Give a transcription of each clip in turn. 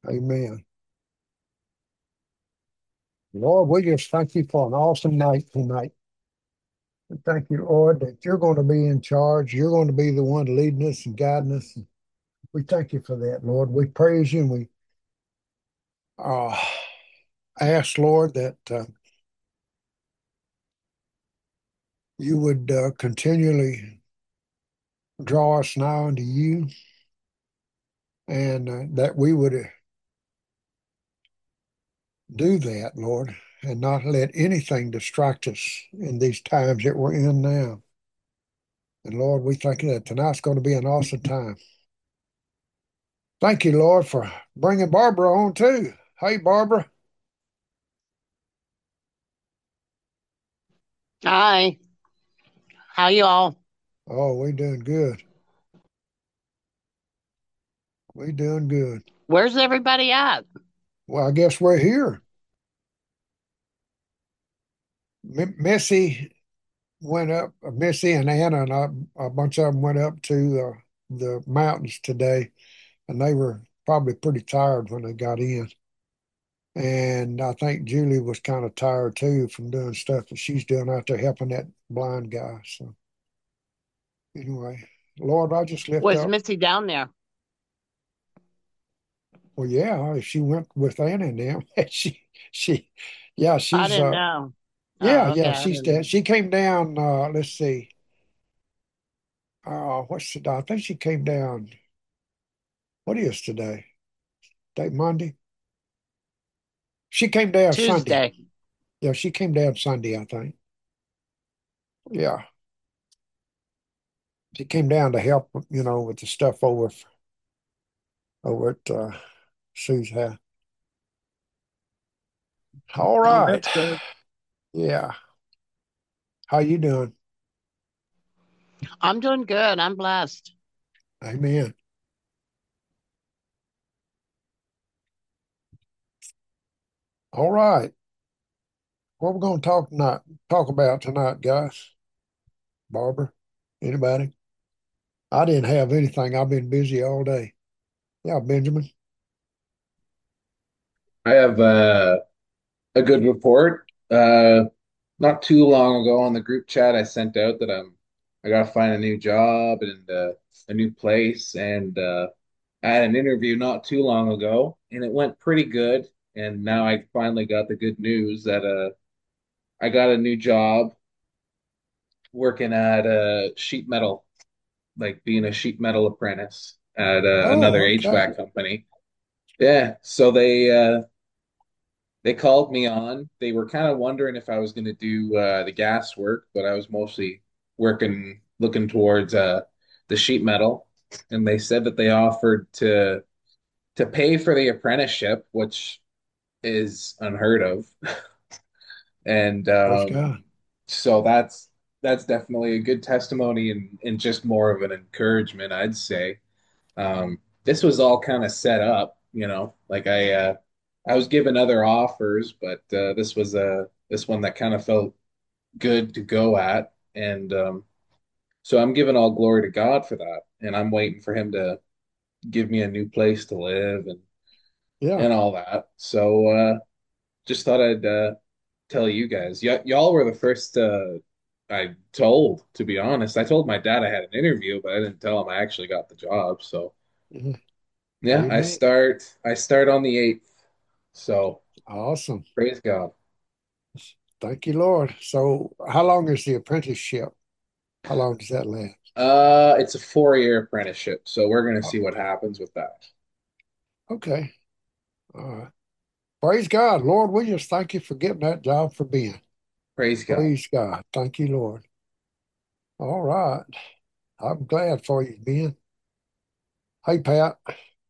Amen. Lord, we just thank you for an awesome night tonight. And thank you, Lord, that you're going to be in charge. You're going to be the one leading us and guiding us. And we thank you for that, Lord. We praise you and we uh, ask, Lord, that you would continually draw us now unto you and that we would do that, Lord, and not let anything distract us in these times that we're in now. And Lord, we thank you that tonight's going to be an awesome time. Thank you, Lord, for bringing Barbara on too. Hey, Barbara. Hi, how you all? Oh, we doing good. We doing good. Where's everybody at? Well, I guess we're here. Missy went up. Missy and Anna and a bunch of them went up to the mountains today, and they were probably pretty tired when they got in. And I think Julie was kind of tired too from doing stuff that she's doing out there helping that blind guy. So anyway, Lord, I just lift Was up. Missy down there? Well, yeah, she went with Anna and them. She, yeah, I she's didn't know. yeah, Oh, okay, yeah, I didn't know. she came down. Let's see, what's the? I think she came down. What is today? Day Monday. She came down Sunday. Tuesday. Yeah, she came down Sunday. I think. Yeah, she came down to help. With the stuff over at Sue's house. All Oh, right. that's good. Yeah. How you doing? I'm doing good. I'm blessed. Amen. All right. What we're going to talk about tonight, guys? Barbara? Anybody? I didn't have anything. I've been busy all day. Yeah, Benjamin. I have a good report. Not too long ago on the group chat, I sent out that I gotta find a new job and a new place, and I had an interview not too long ago, and it went pretty good. And now I finally got the good news that I got a new job working at sheet metal, like being a sheet metal apprentice at another Oh, okay. HVAC company. Yeah, so they called me on. They were kind of wondering if I was going to do the gas work, but I was mostly looking towards the sheet metal. And they said that they offered to pay for the apprenticeship, which is unheard of. And Praise God. so that's definitely a good testimony and just more of an encouragement, I'd say. This was all kind of set up, like I was given other offers, but this one that kind of felt good to go at, and so I'm giving all glory to God for that, and I'm waiting for Him to give me a new place to live Yeah. and all that. So just thought I'd tell you guys. Y'all were the first I told, to be honest. I told my dad I had an interview, but I didn't tell him I actually got the job. So Mhm. yeah, Amen. I start on the 8th. So Awesome. praise God. Thank you, Lord. So, how long is the apprenticeship? How long does that last? It's a 4-year apprenticeship, so we're gonna Oh, see what happens with that. okay. All right. Praise God. Lord, we just thank you for getting that job for Ben. Praise God. Praise God. Thank you, Lord. All right. I'm glad for you, Ben. Hey, Pat.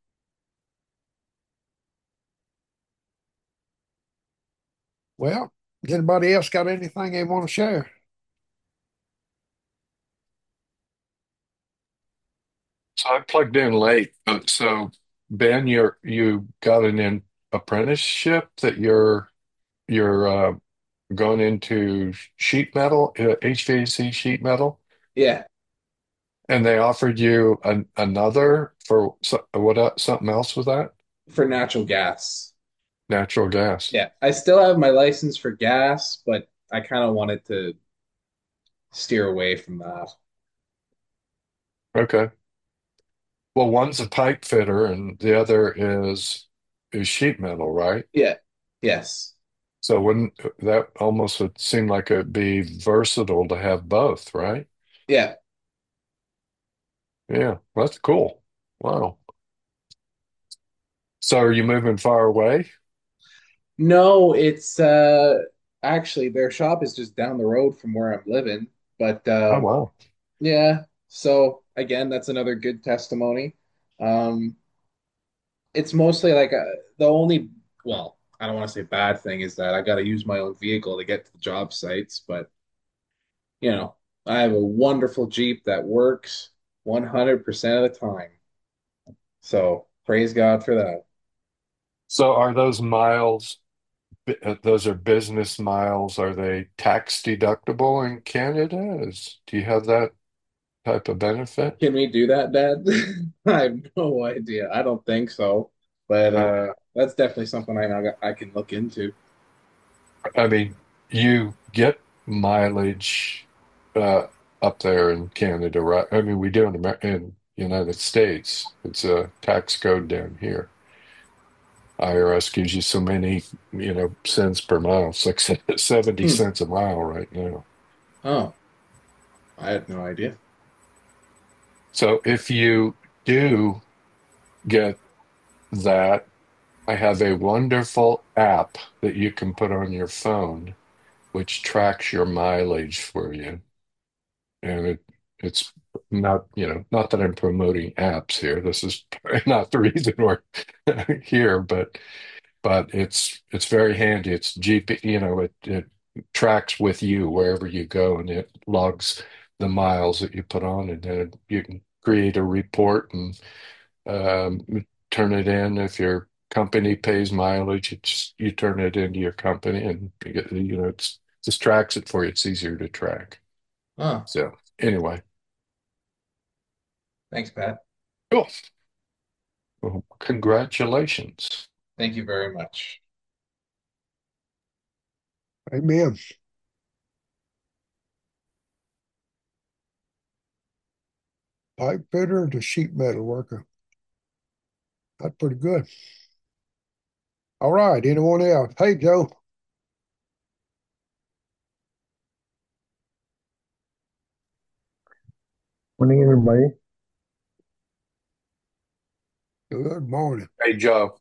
Well, does anybody else got anything they want to share? So I plugged in late. So Ben, you got apprenticeship that you're going into sheet metal, HVAC sheet metal, Yeah. and they offered you another for what something else was that? for natural gas. Natural gas. Yeah, I still have my license for gas, but I kind of wanted to steer away from that. Okay. Well, one's a pipe fitter and the other is sheet metal, right? Yeah. Yes. So wouldn't that almost would seem like it'd be versatile to have both, right? Yeah. Yeah, that's cool. Wow. So are you moving far away? No, it's actually their shop is just down the road from where I'm living. But Oh, wow. yeah, so again, that's another good testimony. Um, it's mostly like the only, well, I don't want to say bad thing is that I got to use my own vehicle to get to the job sites, but you know, I have a wonderful Jeep that works 100% of the time. So praise God for that. So are those miles, those are business miles, are they tax deductible in Canada? Do you have that type of benefit? Can we do that, Dad? I have no idea. I don't think so, but Oh, that's definitely something I can look into. I mean, you get mileage uh, up there in Canada, right? I mean, we do in United States. It's a tax code down here. IRS gives you so many, cents per mile. It's like 70 Hmm. cents a mile right now. Oh, I had no idea. So if you do get that, I have a wonderful app that you can put on your phone, which tracks your mileage for you. And it's not, not that I'm promoting apps here. This is not the reason we're here, but it's very handy. It's GP, it tracks with you wherever you go, and it logs the miles that you put on, and then you can create a report and turn it in. If your company pays mileage, it's you turn it into your company, and you get, it's just tracks it for you. It's easier to track. Oh, So anyway, thanks, Pat. cool. Well, congratulations. Thank you very much. Amen. Pipe fitter to sheet metal worker. That's pretty good. All right. Anyone else? Hey, Joe. Morning, everybody. Good morning. Hey, Joe.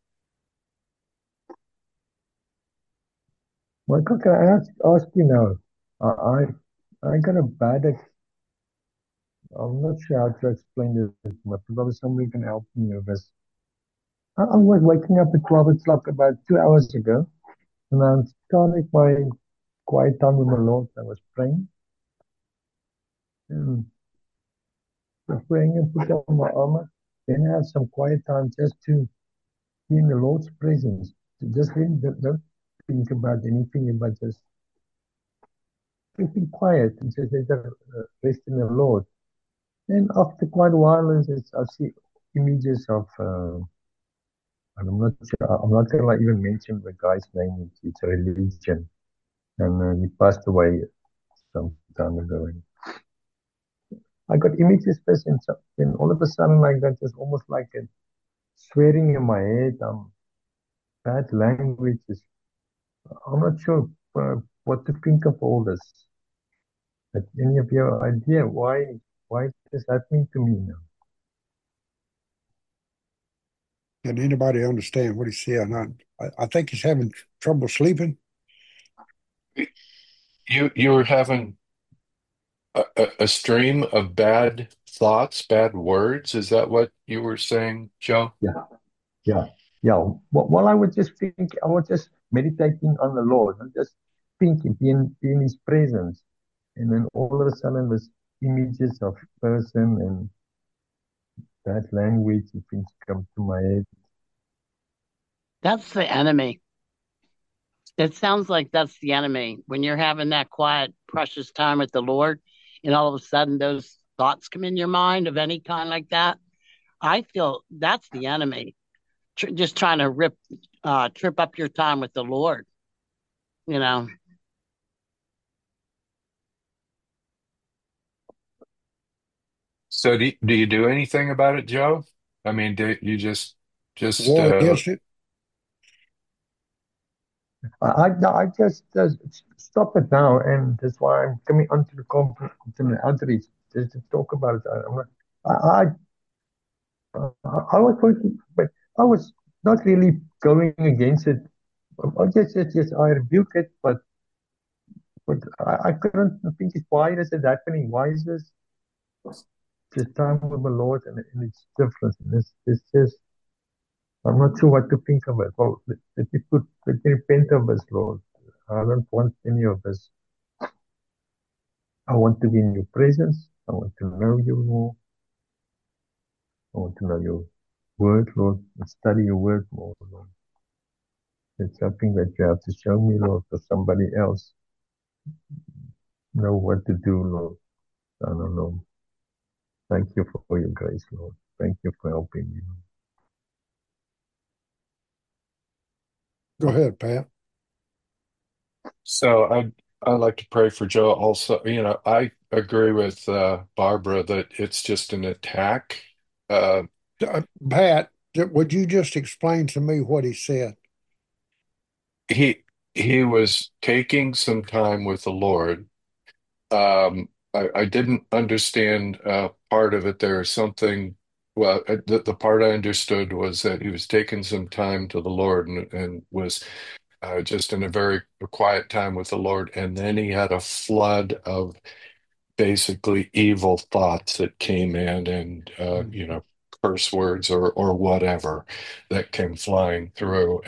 Michael, can I ask you now? I got a bad. I'm not sure how to explain this, but probably somebody can help me with this. I was waking up at 12 o'clock about 2 hours ago, and I started my quiet time with my Lord. I was praying and praying and put on my armor. Then I had some quiet time just to be in the Lord's presence. To just really don't think about anything, but just be quiet and just rest in the Lord. And after quite a while, I see images of, and I'm not gonna like even mention the guy's name. It's a religion, and he passed away some time ago. And I got images first, and then all of a sudden, like that, just almost like a swearing in my head. Bad language. I'm not sure what to think of all this. But any of your idea why does that mean to me now? Can anybody understand what he's saying? I think he's having trouble sleeping. You were having a stream of bad thoughts, bad words. Is that what you were saying, Joe? Yeah. Yeah, yeah. While I was just thinking, I was just meditating on the Lord and just thinking, being in His presence, and then all of a sudden, this images of person and that language, things come to my head. That's the enemy. It sounds like that's the enemy. When you're having that quiet, precious time with the Lord, and all of a sudden those thoughts come in your mind of any kind like that, I feel that's the enemy. just trying to trip up your time with the Lord, you know. So do you do anything about it, Joe? I mean, do you just War against it. I just stop it now, and that's why I'm coming onto the conference, to the outreach, just to talk about it. I'm not, I was working, but I was not really going against it. I rebuke it, but I couldn't think it. Why is it happening? Why is this? Just time with the Lord, and it's different. And it's just, I'm not sure what to think of it. Well, let me repent of this, Lord. I don't want any of this. I want to be in your presence. I want to know you more. I want to know your word, Lord, and study your word more, Lord. It's something that you have to show me, Lord, for somebody else know what to do, Lord. I don't know. Thank you for your grace, Lord. Thank you for helping me. Go ahead, Pat. so I like to pray for Joe also. You know, I agree with Barbara that it's just an attack. Uh, Pat, would you just explain to me what he said? he he was taking some time with the Lord. I didn't understand part of it. There is something. Well, the part I understood was that he was taking some time to the Lord and was just in a very quiet time with the Lord. And then he had a flood of basically evil thoughts that came in and, Mhm. curse words or whatever that came flying through.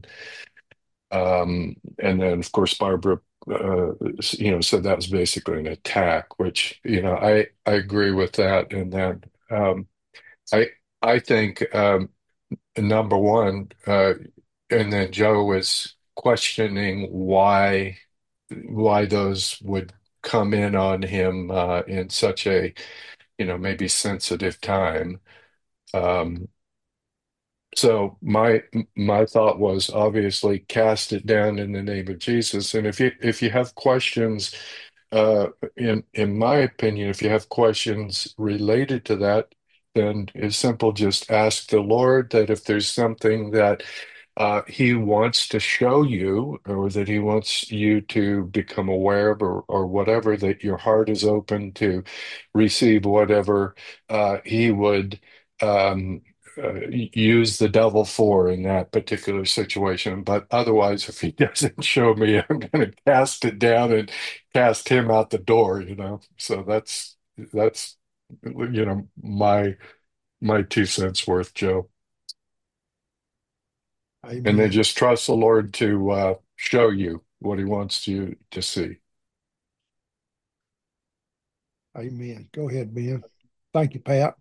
And then, of course, Barbara, said that was basically an attack, which, I agree with that. And then I, I think, number one, and then Joe was questioning why those would come in on him in such a maybe sensitive time. Um, so my thought was obviously cast it down in the name of Jesus. And if you have questions, in my opinion, if you have questions related to that, then it's simple. Just ask the Lord that if there's something that he wants to show you, or that he wants you to become aware of, or whatever, that your heart is open to receive whatever he would use the devil for in that particular situation. But otherwise, if he doesn't show me, I'm going to cast it down and cast him out the door. So that's my 2 cents worth, Joe. And then Amen. just trust the Lord to show you what he wants you to see. Amen. Go ahead, Ben. Thank you, Pat.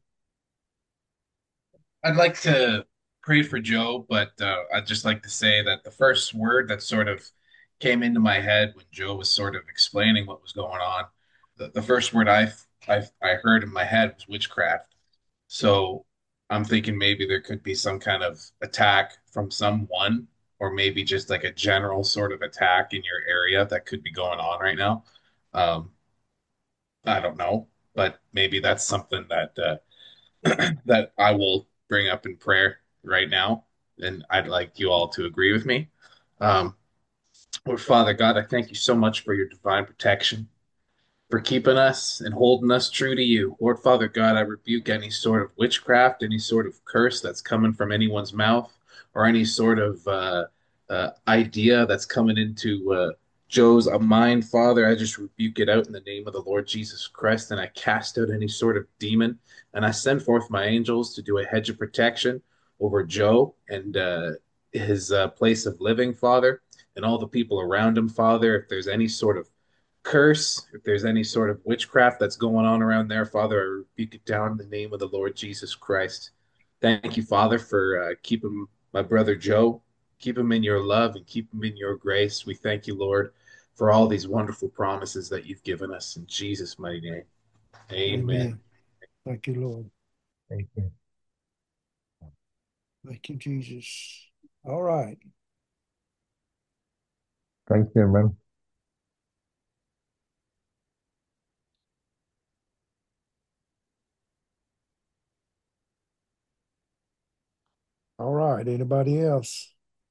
I'd like to pray for Joe, but I'd just like to say that the first word that sort of came into my head when Joe was sort of explaining what was going on, the first word I heard in my head was witchcraft. So I'm thinking maybe there could be some kind of attack from someone, or maybe just like a general sort of attack in your area that could be going on right now. Um, I don't know, but maybe that's something that I will bring up in prayer right now, and I'd like you all to agree with me. Um, Lord Father God, I thank you so much for your divine protection, for keeping us and holding us true to you. Lord Father God, I rebuke any sort of witchcraft, any sort of curse that's coming from anyone's mouth, or any sort of idea that's coming into Joe's mind. Father, I just rebuke it out in the name of the Lord Jesus Christ, and I cast out any sort of demon, and I send forth my angels to do a hedge of protection over Joe and his place of living, Father, and all the people around him, Father. If there's any sort of curse, if there's any sort of witchcraft that's going on around there, Father, I rebuke it down in the name of the Lord Jesus Christ. Thank you, Father, for keeping my brother Joe. Keep him in your love and keep him in your grace. We thank you, Lord, for all these wonderful promises that you've given us in Jesus' mighty name. Amen. Amen. Thank you, Lord. Thank you. Thank you, Jesus. All right. Thank you, man. All right. Anybody else?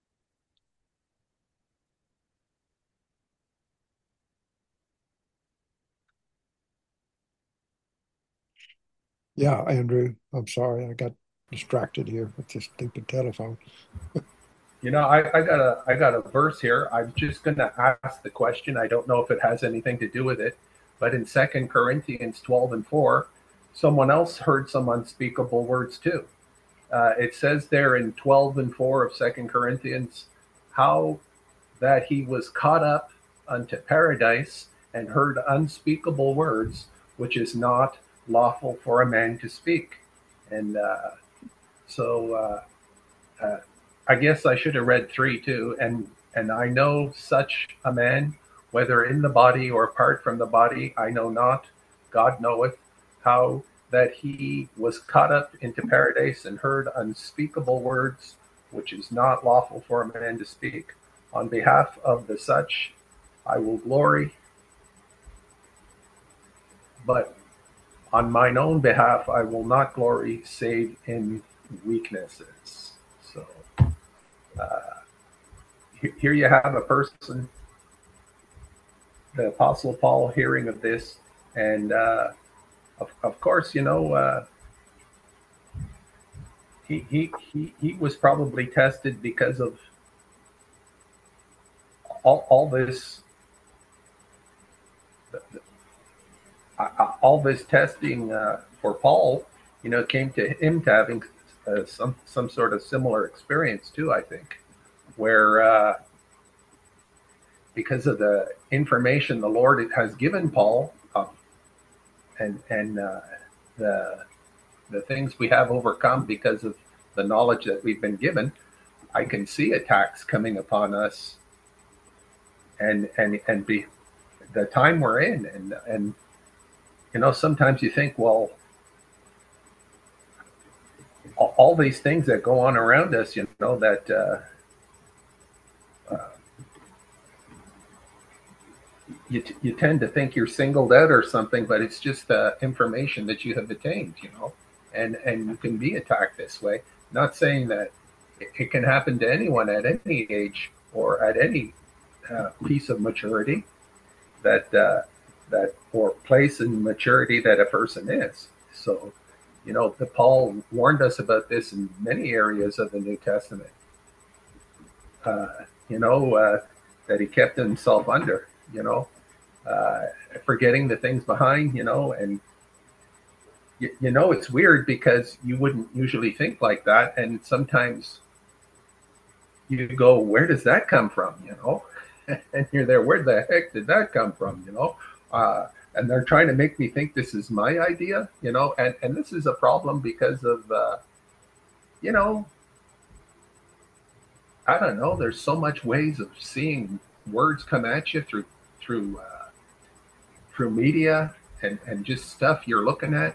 Yeah, Andrew. I'm sorry. I got distracted here with this stupid telephone. I got a verse here. I'm just going to ask the question. I don't know if it has anything to do with it, but in 2 Corinthians 12:4, someone else heard some unspeakable words too. It says there in 12:4 of 2 Corinthians, how that he was caught up unto paradise and heard unspeakable words, which is not lawful for a man to speak. And so I guess I should have read 3 too. And I know such a man, whether in the body or apart from the body, I know not. God knoweth how that he was caught up into paradise and heard unspeakable words, which is not lawful for a man to speak. On behalf of the such, I will glory, but on mine own behalf, I will not glory save in weaknesses. So uh, here you have a person, the Apostle Paul, hearing of this, and of course, he was probably tested because of all this all this testing for Paul. Came to him to having some sort of similar experience too. I think where because of the information the Lord has given Paul, and the things we have overcome because of the knowledge that we've been given, I can see attacks coming upon us, and be the time we're in, and sometimes you think, well, all these things that go on around us, that uh, you tend to think you're singled out or something, but it's just the information that you have attained, and you can be attacked this way. Not saying that it can happen to anyone at any age or at any piece of maturity that or place in maturity that a person is. So, the Paul warned us about this in many areas of the New Testament. Uh, that he kept himself under. Uh, Forgetting the things behind. And it's weird because you wouldn't usually think like that, and sometimes you go, where does that come from? And you're there, where the heck did that come from? And they're trying to make me think this is my idea, and this is a problem because of, you know, I don't know. There's so much ways of seeing words come at you through media and just stuff you're looking at.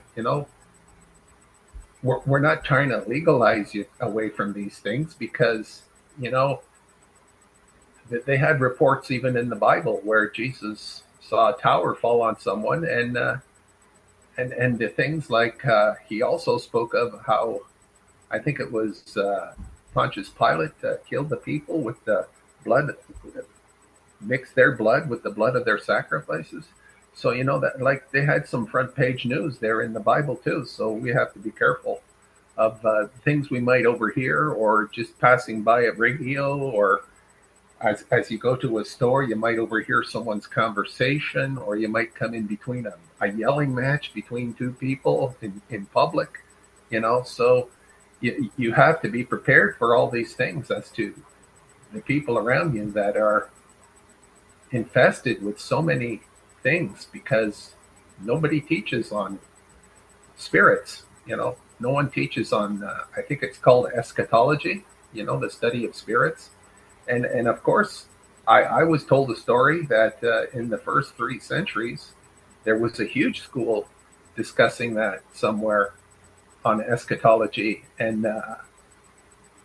We're not trying to legalize you away from these things because you know they had reports even in the Bible where Jesus saw a tower fall on someone, and the things like he also spoke of how I think it was Pontius Pilate killed the people with the blood, mixed their blood with the blood of their sacrifices. So that like they had some front page news there in the Bible too. So we have to be careful of things we might overhear or just passing by a radio, or as you go to a store, you might overhear someone's conversation, or you might come in between a yelling match between two people in public. So you have to be prepared for all these things as to the people around you that are infested with so many things because nobody teaches on spirits. No one teaches on, I think it's called eschatology, the study of spirits. And of course, I was told a story that in the first 3 centuries, there was a huge school discussing that somewhere on eschatology. And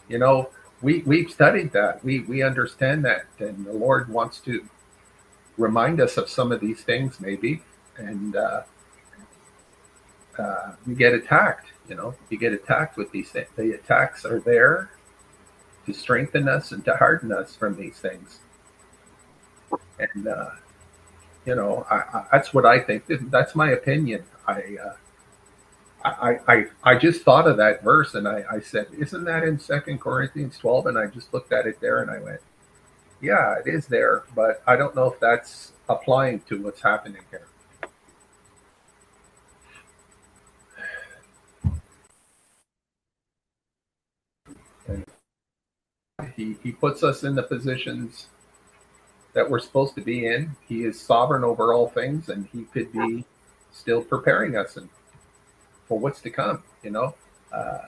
You know, we've studied that. We understand that, and the Lord wants to remind us of some of these things, maybe, and we get attacked. You know, you get attacked with these things. The attacks are there to strengthen us and to harden us from these things. And you know, that's what I think. That's my opinion. I just thought of that verse, and I said, "Isn't that in 2 Corinthians 12?" And I just looked at it there, and I went, "Yeah, it is there, but I don't know if that's applying to what's happening here." And he puts us in the positions that we're supposed to be in. He is sovereign over all things, and he could be still preparing us and for what's to come. You know, uh,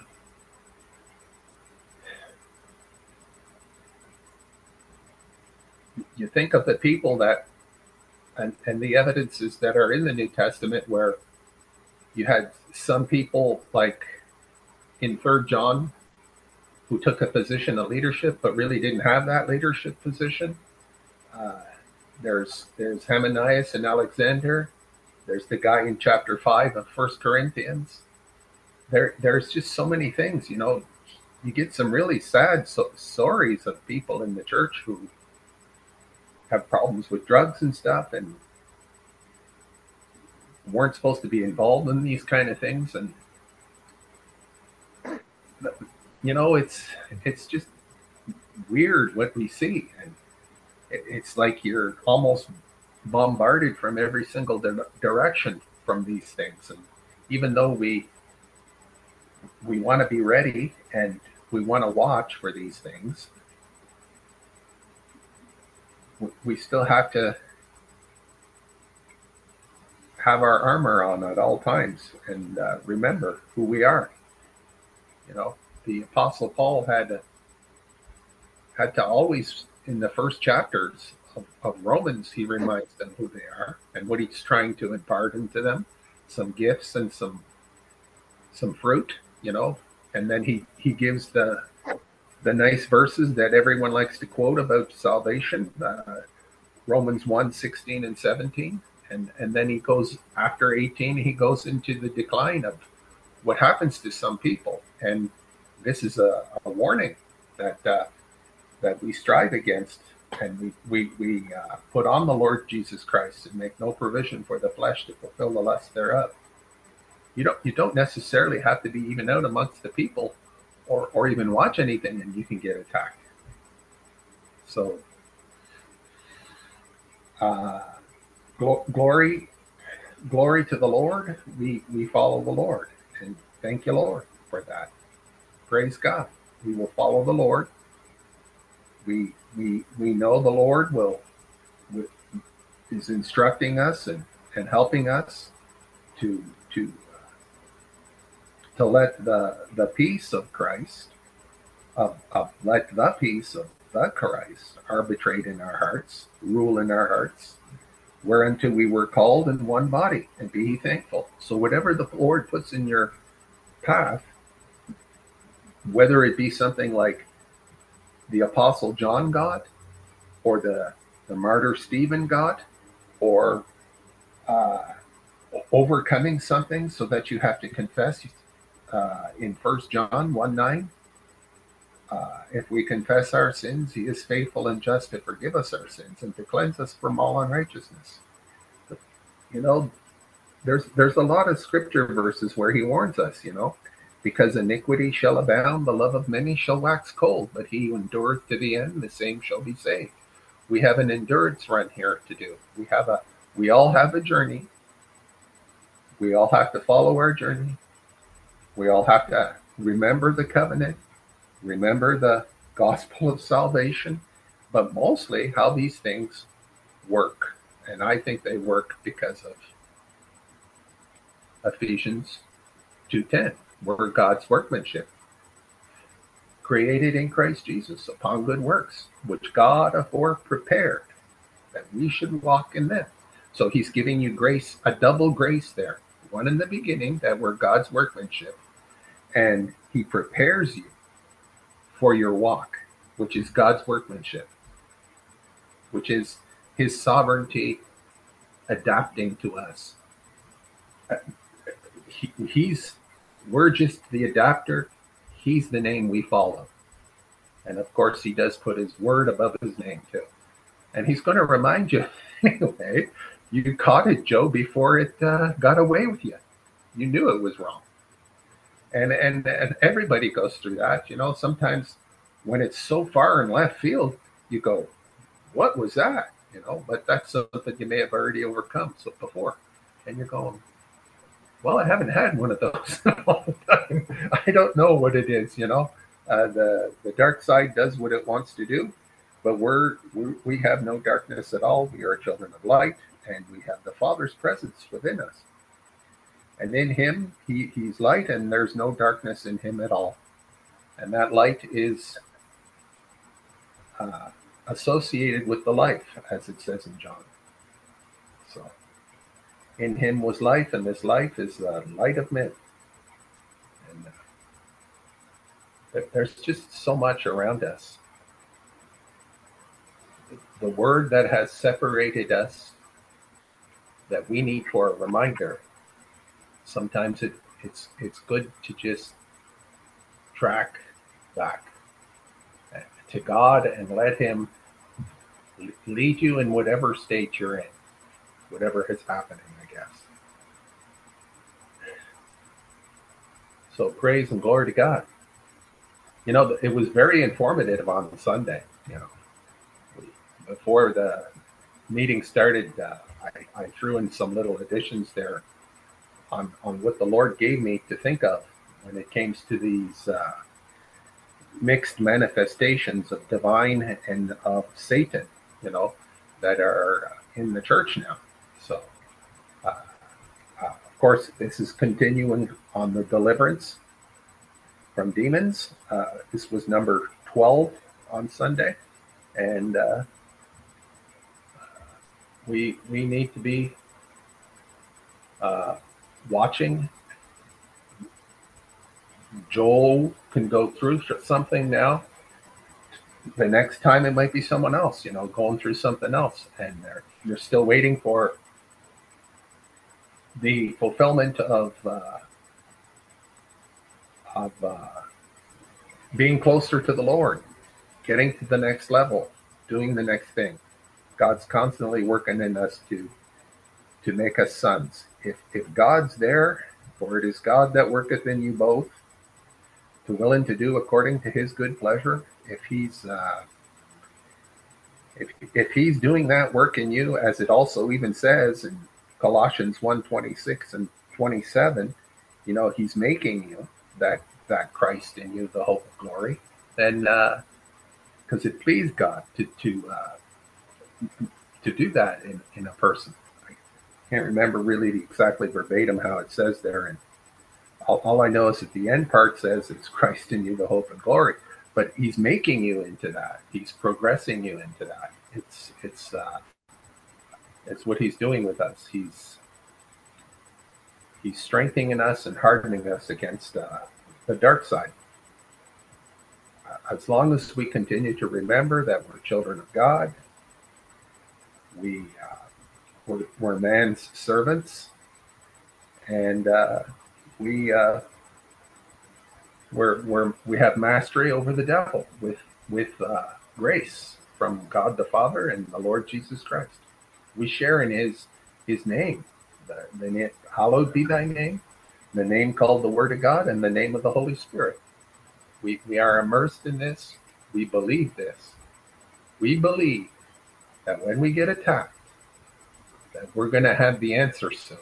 you think of the people that and the evidences that are in the New Testament, where you had some people like in Third John who took a position of leadership, but really didn't have that leadership position. Uh, there's Hymenaeus and Alexander. There's the guy in chapter 5 of First Corinthians. There's just so many things, you know. You get some really sad stories of people in the church who have problems with drugs and stuff, and weren't supposed to be involved in these kind of things. And you know, it's just weird what we see, and it's like you're almost bombarded from every single direction from these things. And even though we want to be ready and we want to watch for these things, we still have to have our armor on at all times and remember who we are. You know, the Apostle Paul had to always, in the first chapters of Romans, he reminds them who they are and what he's trying to impart into them, some gifts and some fruit, you know. And then he gives the nice verses that everyone likes to quote about salvation, Romans 1:16 and 17. And then he goes, after 18, he goes into the decline of what happens to some people. And this is a warning that that we strive against, and we put on the Lord Jesus Christ and make no provision for the flesh to fulfill the lust thereof. You don't necessarily have to be even out amongst the people, or even watch anything, and you can get attacked. So uh, glory to the Lord. We follow the Lord, and thank you, Lord, for that. Praise God. We will follow the Lord. We know the Lord is instructing us and helping us to to to let the peace of Christ let the peace of the Christ arbitrate in our hearts, rule in our hearts, whereunto we were called in one body, and be ye thankful. So whatever the Lord puts in your path, whether it be something like the Apostle John got, or the martyr Stephen got, or uh, overcoming something so that you have to confess in 1 John 1:9. If we confess our sins, he is faithful and just to forgive us our sins and to cleanse us from all unrighteousness. You know, there's a lot of scripture verses where he warns us, you know, because iniquity shall abound, the love of many shall wax cold, but he who endureth to the end, the same shall be saved. We have an endurance run here to do. We all have a journey. We all have to follow our journey. We all have to remember the covenant, remember the gospel of salvation, but mostly how these things work. And I think they work because of Ephesians 2:10. We're God's workmanship, created in Christ Jesus upon good works, which God afore prepared that we should walk in them. So he's giving you grace, a double grace there. One in the beginning, that we're God's workmanship, and he prepares you for your walk, which is God's workmanship, which is his sovereignty adapting to us. We're just the adapter. He's the name we follow. And of course, he does put his word above his name too. And he's going to remind you, anyway, you caught it, Joe, before it got away with you. You knew it was wrong. And everybody goes through that. Sometimes when it's so far in left field, you go, what was that? But that's something you may have already overcome before. And you're going, well, I haven't had one of those in a long time. I don't know what it is, the dark side does what it wants to do, but we have no darkness at all. We are children of light, and we have the Father's presence within us. And in him, he's light, and there's no darkness in him at all. And that light is associated with the life, as it says in John. So, in him was life, and this life is the light of men. And there's just so much around us. The word that has separated us that we need for a reminder. Sometimes it's good to just track back to God and let him lead you in whatever state you're in, whatever is happening, I guess. So praise and glory to God. It was very informative on Sunday. Before the meeting started, I threw in some little additions there on what the Lord gave me to think of when it came to these mixed manifestations of divine and of Satan, that are in the church now. So, of course, this is continuing on the deliverance from demons. This was number 12 on Sunday, and we need to be watching. Joel can go through something now. The next time it might be someone else, going through something else, and they're still waiting for the fulfillment of being closer to the Lord, getting to the next level, doing the next thing. God's constantly working in us to make us sons. If God's there, for it is God that worketh in you both, to willing to do according to his good pleasure. If he's doing that work in you, as it also even says in Colossians 1:26 and 27, he's making you that Christ in you, the hope of glory. Then, because it pleased God to do that in a person. I can't remember really exactly verbatim how it says there, and all I know is that the end part says it's Christ in you, the hope and glory. But he's making you into that. He's progressing you into that. It's what he's doing with us. He's strengthening us and hardening us against the dark side. As long as we continue to remember that we're children of God, we're man's servants, and we have mastery over the devil with grace from God the Father and the Lord Jesus Christ. We share in his name. The name, hallowed be thy name, the name called the Word of God, and the name of the Holy Spirit. We are immersed in this. We believe this. We believe that when we get attacked, that we're going to have the answer soon.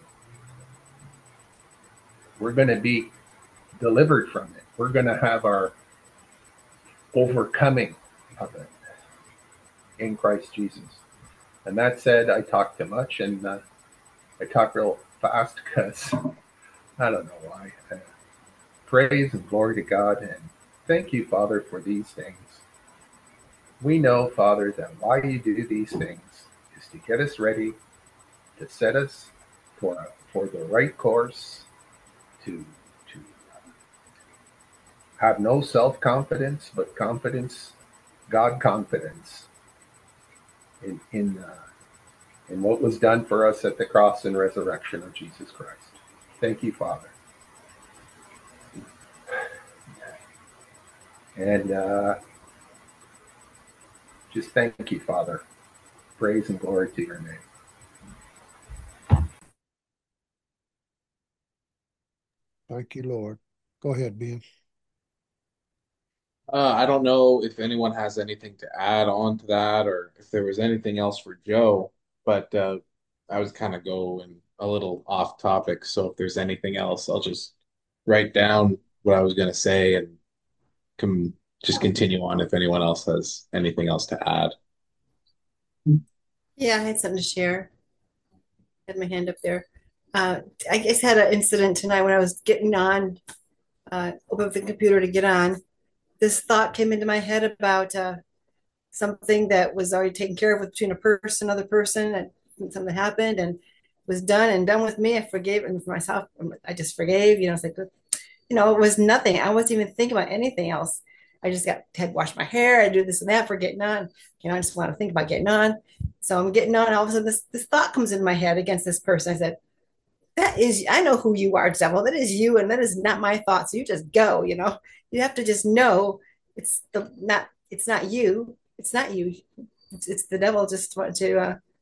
We're going to be delivered from it. We're going to have our overcoming of it in Christ Jesus. And that said, I talk too much, and I talk real fast because I don't know why. Praise and glory to God, and thank you, Father, for these things. We know, Father, that why you do these things is to get us ready, to set us for the right course, to Have no self-confidence, but confidence, God confidence in what was done for us at the cross and resurrection of Jesus Christ. Thank you, Father. And just thank you, Father. Praise and glory to your name. Thank you, Lord. Go ahead, Ben. I don't know if anyone has anything to add on to that or if there was anything else for Joe, but I was kind of going a little off topic. So if there's anything else, I'll just write down what I was going to say and can just continue on if anyone else has anything else to add. Yeah, I had something to share. Had my hand up there. Uh, I guess I had an incident tonight when I was getting on, open up the computer to get on. This thought came into my head about something that was already taken care of between a person, another person, and something happened and was done and done with me. I forgave, and for myself, I just forgave. It's like, it was nothing. I wasn't even thinking about anything else. I just had washed my hair. I do this and that for getting on. I just want to think about getting on. So I'm getting on. All of a sudden, this thought comes in my head against this person. I said, "That is, I know who you are, devil. That is you, and that is not my thought. So you just go. You have to just know it's not you. It's not you. It's the devil just want to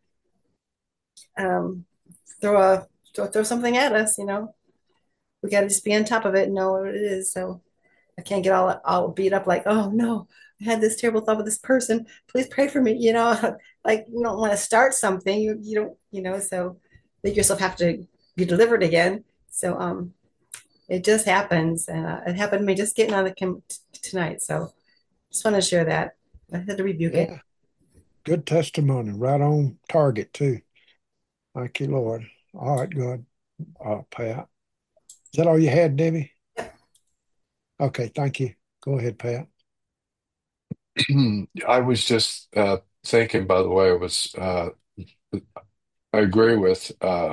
um, throw something at us. We got to just be on top of it and know what it is. So I can't get all beat up like, oh no, I had this terrible thought with this person. Please pray for me. Like you don't want to start something. You don't, so make yourself have to be delivered again. So it just happens. And it happened to me just getting on tonight. So just want to share that. I had to rebuke it. Yeah, good testimony. Right on target, too. Thank you, Lord. All right, good. Pat. Is that all you had, Debbie? Okay, thank you. Go ahead, Pat. I was just thinking, by the way, I agree with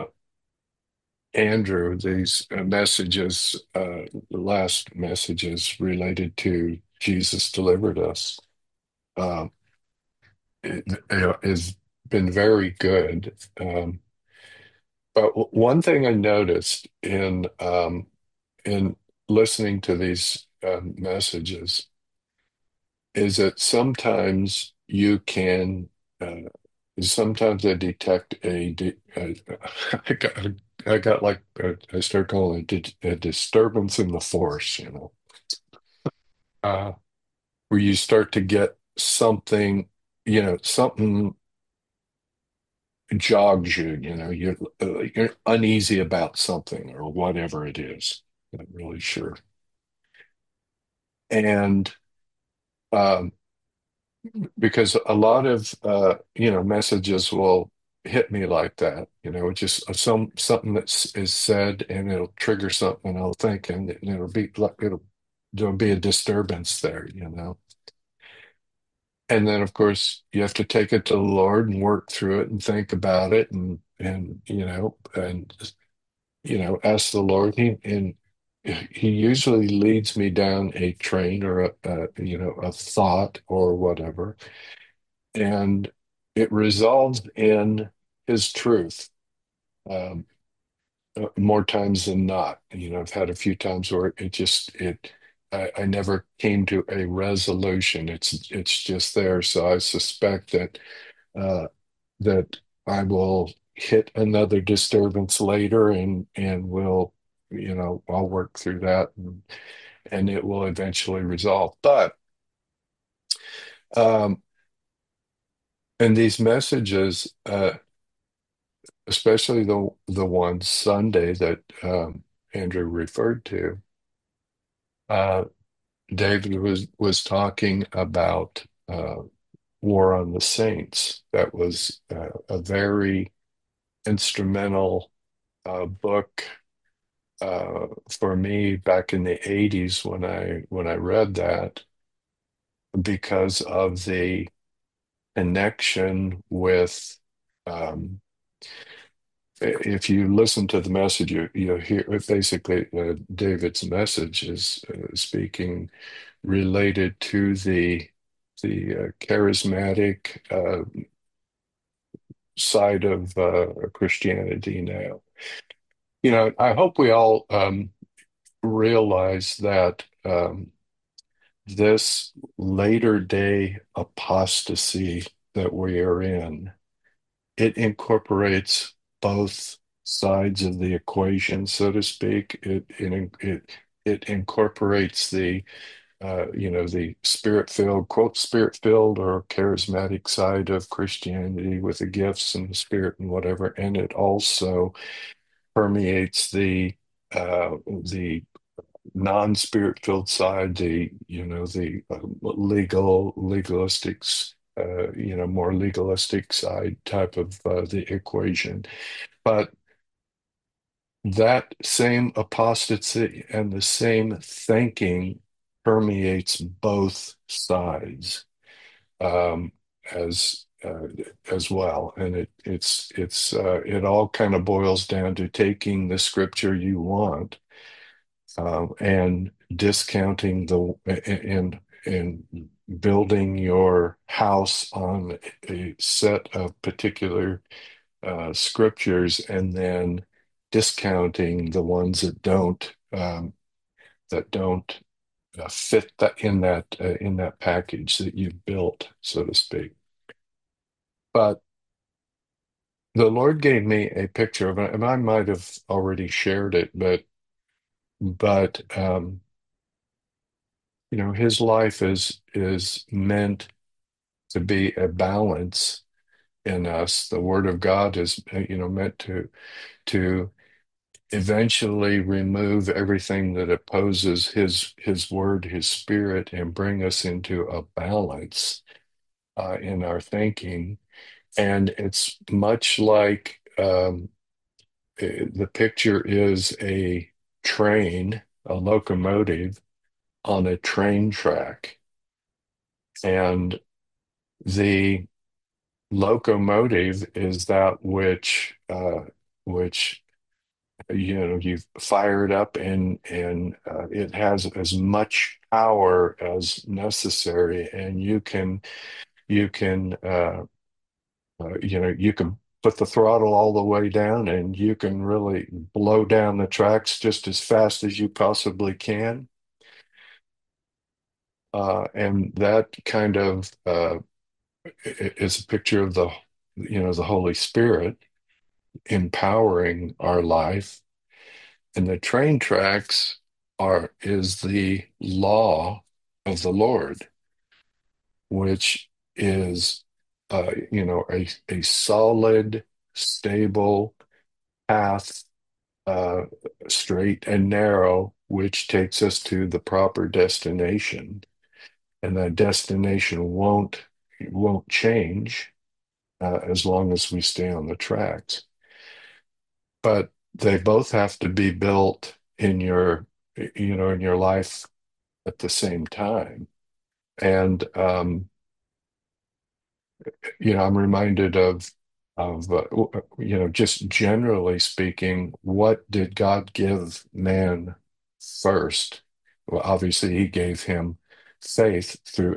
Andrew. These messages, the last messages related to Jesus delivered us, uh, has been very good. But one thing I noticed in listening to these messages is that uh, sometimes I detect I got like I start calling it a disturbance in the force, uh, where you start to get something, something jogs you, you're uneasy about something or whatever it is. Not really sure. And um, because a lot of messages will hit me like that, just something that is said and it'll trigger something I'll think, and it'll be like there'll be a disturbance there, and then of course you have to take it to the Lord and work through it and think about it and ask the Lord. He usually leads me down a train or a thought or whatever, and it resolves in his truth, um, more times than not. I've had a few times where I never came to a resolution. It's just there. So I suspect uh, that I will hit another disturbance later, and will, I'll work through that, and it will eventually resolve. But um, and these messages, especially the one Sunday that Andrew referred to, uh, David was talking about War on the Saints. That was a very instrumental book for me back in the 80s when I read that, because of the connection with um, if you listen to the message, you hear basically David's message is speaking related to the charismatic side of Christianity now. I hope we all realize that this later day apostasy that we are in, it incorporates both sides of the equation, so to speak. It incorporates the spirit-filled, quote, spirit-filled or charismatic side of Christianity with the gifts and the spirit and whatever, and it also permeates the non-spirit-filled side, the legalistics, more legalistic side type of the equation. But that same apostasy and the same thinking permeates both sides um, as as well, and it all kind of boils down to taking the scripture you want and discounting and building your house on a set of particular scriptures, and then discounting the ones that don't fit in that package that you've built, so to speak. But the Lord gave me a picture of it, and I might have already shared it, but his life is meant to be a balance in us. The Word of God is meant to eventually remove everything that opposes his word, his spirit, and bring us into a balance in our thinking. And it's much like the picture is a train, a locomotive on a train track. And the locomotive is that which you fire it up, and it has as much power as necessary, and you can put the throttle all the way down, and you can really blow down the tracks just as fast as you possibly can. And that kind of is a picture of the Holy Spirit empowering our life. And the train tracks is the law of the Lord, which is a solid, stable path, straight and narrow, which takes us to the proper destination. And that destination won't change as long as we stay on the tracks. But they both have to be built in your life at the same time. And I'm reminded of just generally speaking, what did God give man first? Well, obviously, He gave him faith through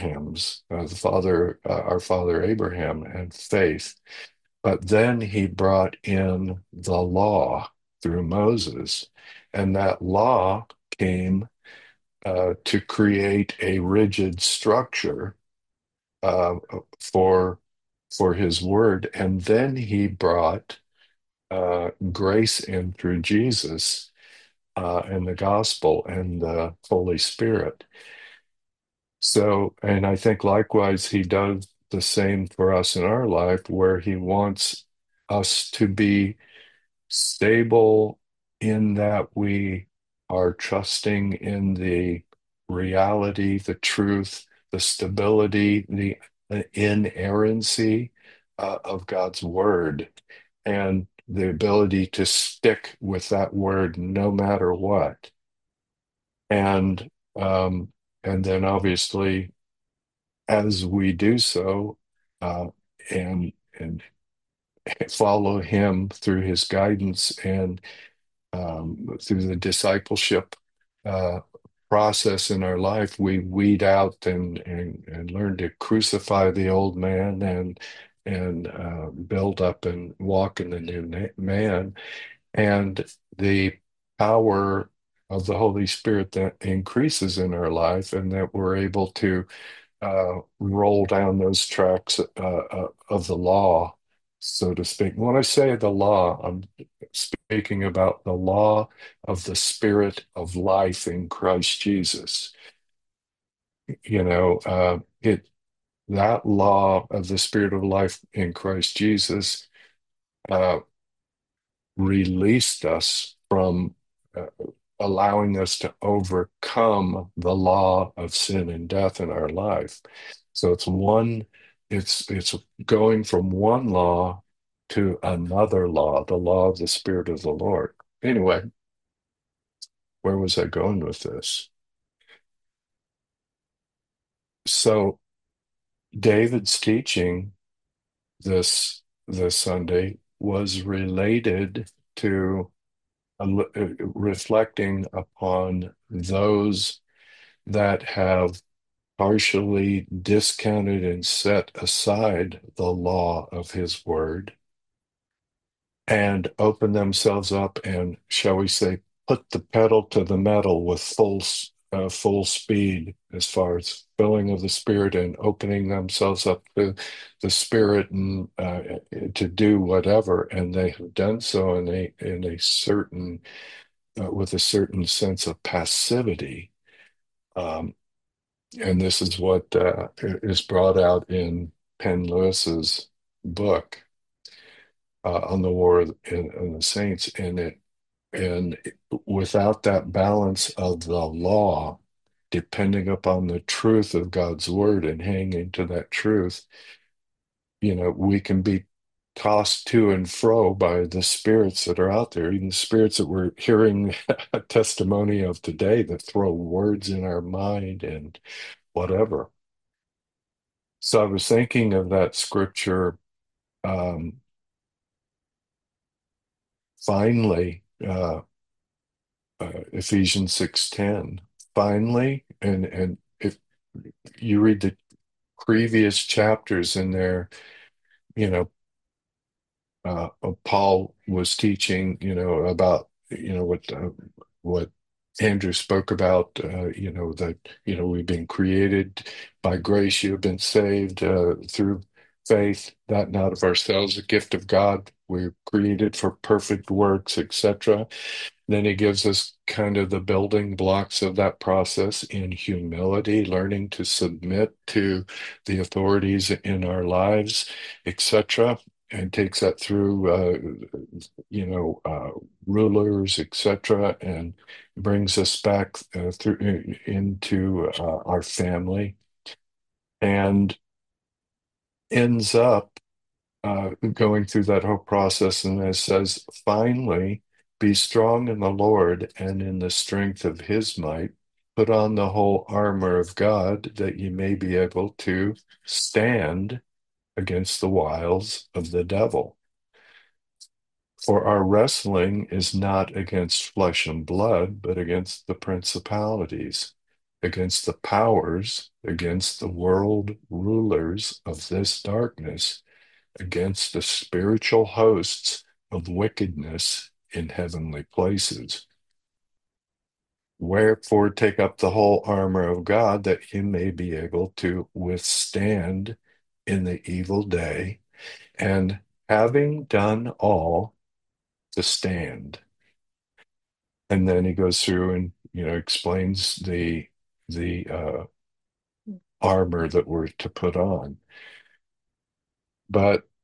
our father Abraham, and faith. But then He brought in the law through Moses, and that law came to create a rigid structure uh, for His word, and then He brought grace in through Jesus and the gospel and the Holy Spirit. So, and I think likewise He does the same for us in our life, where He wants us to be stable in that we are trusting in the reality, the truth, the stability, the inerrancy of God's word, and the ability to stick with that word no matter what. And and then obviously, as we do so, uh, and follow him through his guidance and through the discipleship uh, process in our life, we weed out and learn to crucify the old man and build up and walk in the new man. And the power of the Holy Spirit that increases in our life, and that we're able to roll down those tracks of the law, so to speak. When I say the law, I'm speaking about the law of the Spirit of life in Christ Jesus. It that law of the Spirit of life in Christ Jesus uh, released us from uh, allowing us to overcome the law of sin and death in our life. So it's going from one law to another law, the law of the Spirit of the Lord. Anyway, where was I going with this? So David's teaching this Sunday was related to reflecting upon those that have partially discounted and set aside the law of his word and open themselves up and, shall we say, put the pedal to the metal with full speed as far as filling of the Spirit and opening themselves up to the Spirit and to do whatever. And they have done so in a certain with a certain sense of passivity. Um, and this is what is brought out in Penn Lewis's book on the War of the Saints. And without that balance of the law, depending upon the truth of God's word and hanging to that truth, we can be tossed to and fro by the spirits that are out there, even the spirits that we're hearing a testimony of today that throw words in our mind and whatever. So I was thinking of that scripture, um, finally, Ephesians 6:10. Finally, and if you read the previous chapters in there, you know, Paul was teaching, about, what Andrew spoke about, that, we've been created by grace, you have been saved through faith, that not of ourselves, a gift of God. We're created for perfect works, etc. Then he gives us kind of the building blocks of that process in humility, learning to submit to the authorities in our lives, etc. And takes that through, rulers, etc., and brings us back through into our family, and ends up going through that whole process. And it says, finally, be strong in the Lord and in the strength of his might. Put on the whole armor of God that you may be able to stand against the wiles of the devil. For our wrestling is not against flesh and blood, but against the principalities, against the powers, against the world rulers of this darkness, against the spiritual hosts of wickedness in heavenly places. Wherefore, take up the whole armor of God that you may be able to withstand in the evil day, and having done all, to stand. And then he goes through and explains the armor that we're to put on. But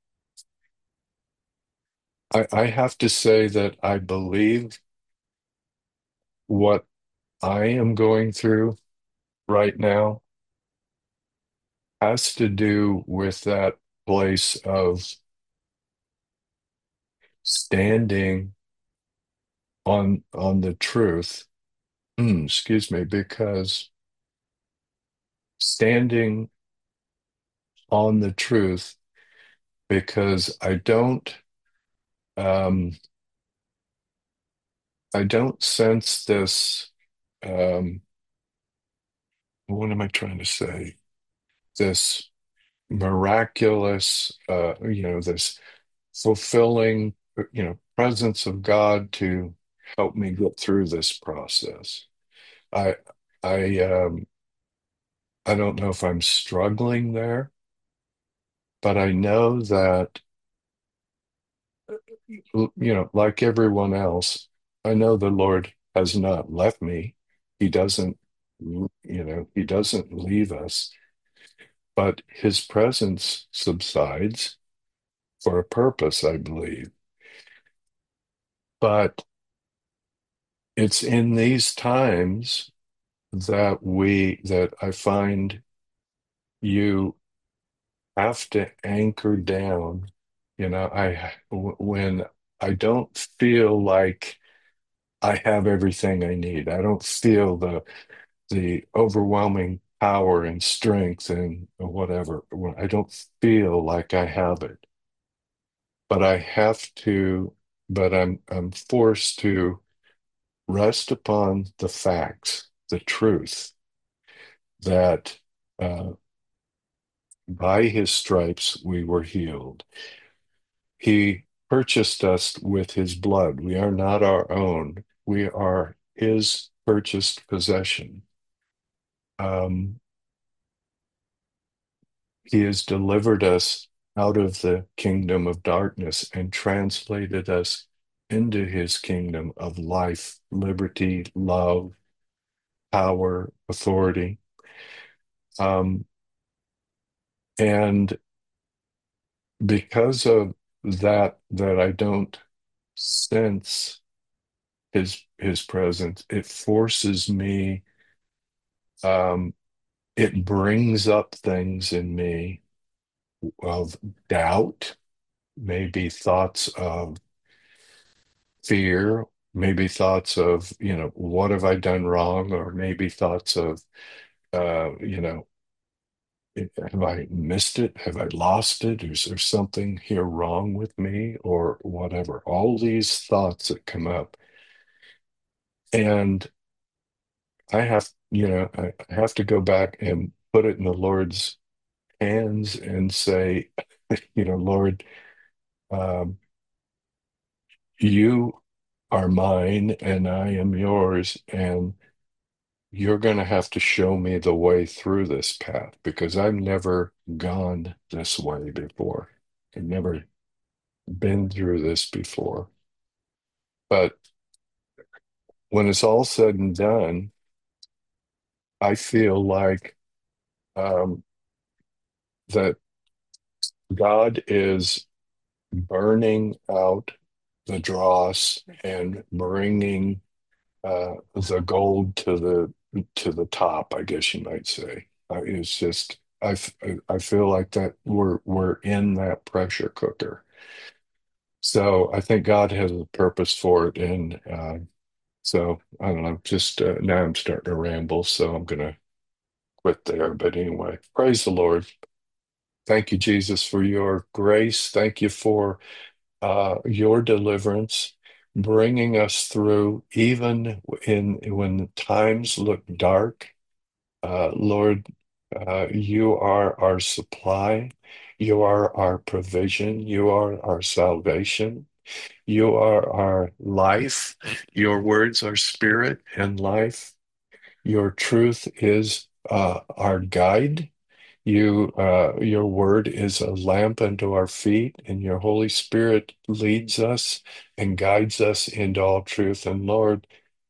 I have to say that I believe what I am going through right now has to do with that place of standing on the truth. Excuse me, because standing on the truth because um, I don't sense this. What am I trying to say? This miraculous, this fulfilling, presence of God to help me get through this process. I, I, I don't know if I'm struggling there, but I know that, like everyone else, I know the Lord has not left me. He doesn't, he doesn't leave us, but his presence subsides for a purpose, I believe. But it's in these times that I find you have to anchor down. When I don't feel like I have everything I need, I don't feel the overwhelming power and strength and whatever. When I don't feel like I have it, but I have to, but I'm forced to rest upon the facts, the truth that by his stripes we were healed. He purchased us with his blood. We are not our own. We are his purchased possession. Um, he has delivered us out of the kingdom of darkness and translated us into his kingdom of life, liberty, love, power, authority. Um, and because of that I don't sense his presence, it forces me, um, it brings up things in me of doubt, maybe thoughts of fear, maybe thoughts of, what have I done wrong? Or maybe thoughts of, you know, have I missed it? Have I lost it? Is there something here wrong with me or whatever? All these thoughts that come up. And I have to go back and put it in the Lord's hands and say, Lord, um, you are mine and I am yours. And you're going to have to show me the way through this path because I've never gone this way before. I've never been through this before. But when it's all said and done, I feel like um, that God is burning out the dross and bringing the gold to the top, I guess you might say. It's just I feel like that we're in that pressure cooker. So I think God has a purpose for it, and so I don't know. Just now I'm starting to ramble, so I'm gonna quit there. But anyway, praise the Lord. Thank you, Jesus, for your grace. Thank you for your deliverance, bringing us through even in when times look dark. Lord, you are our supply. You are our provision. You are our salvation. You are our life. Your words are spirit and life. Your truth is our guide. Your word is a lamp unto our feet, and your Holy Spirit leads us and guides us into all truth. And Lord,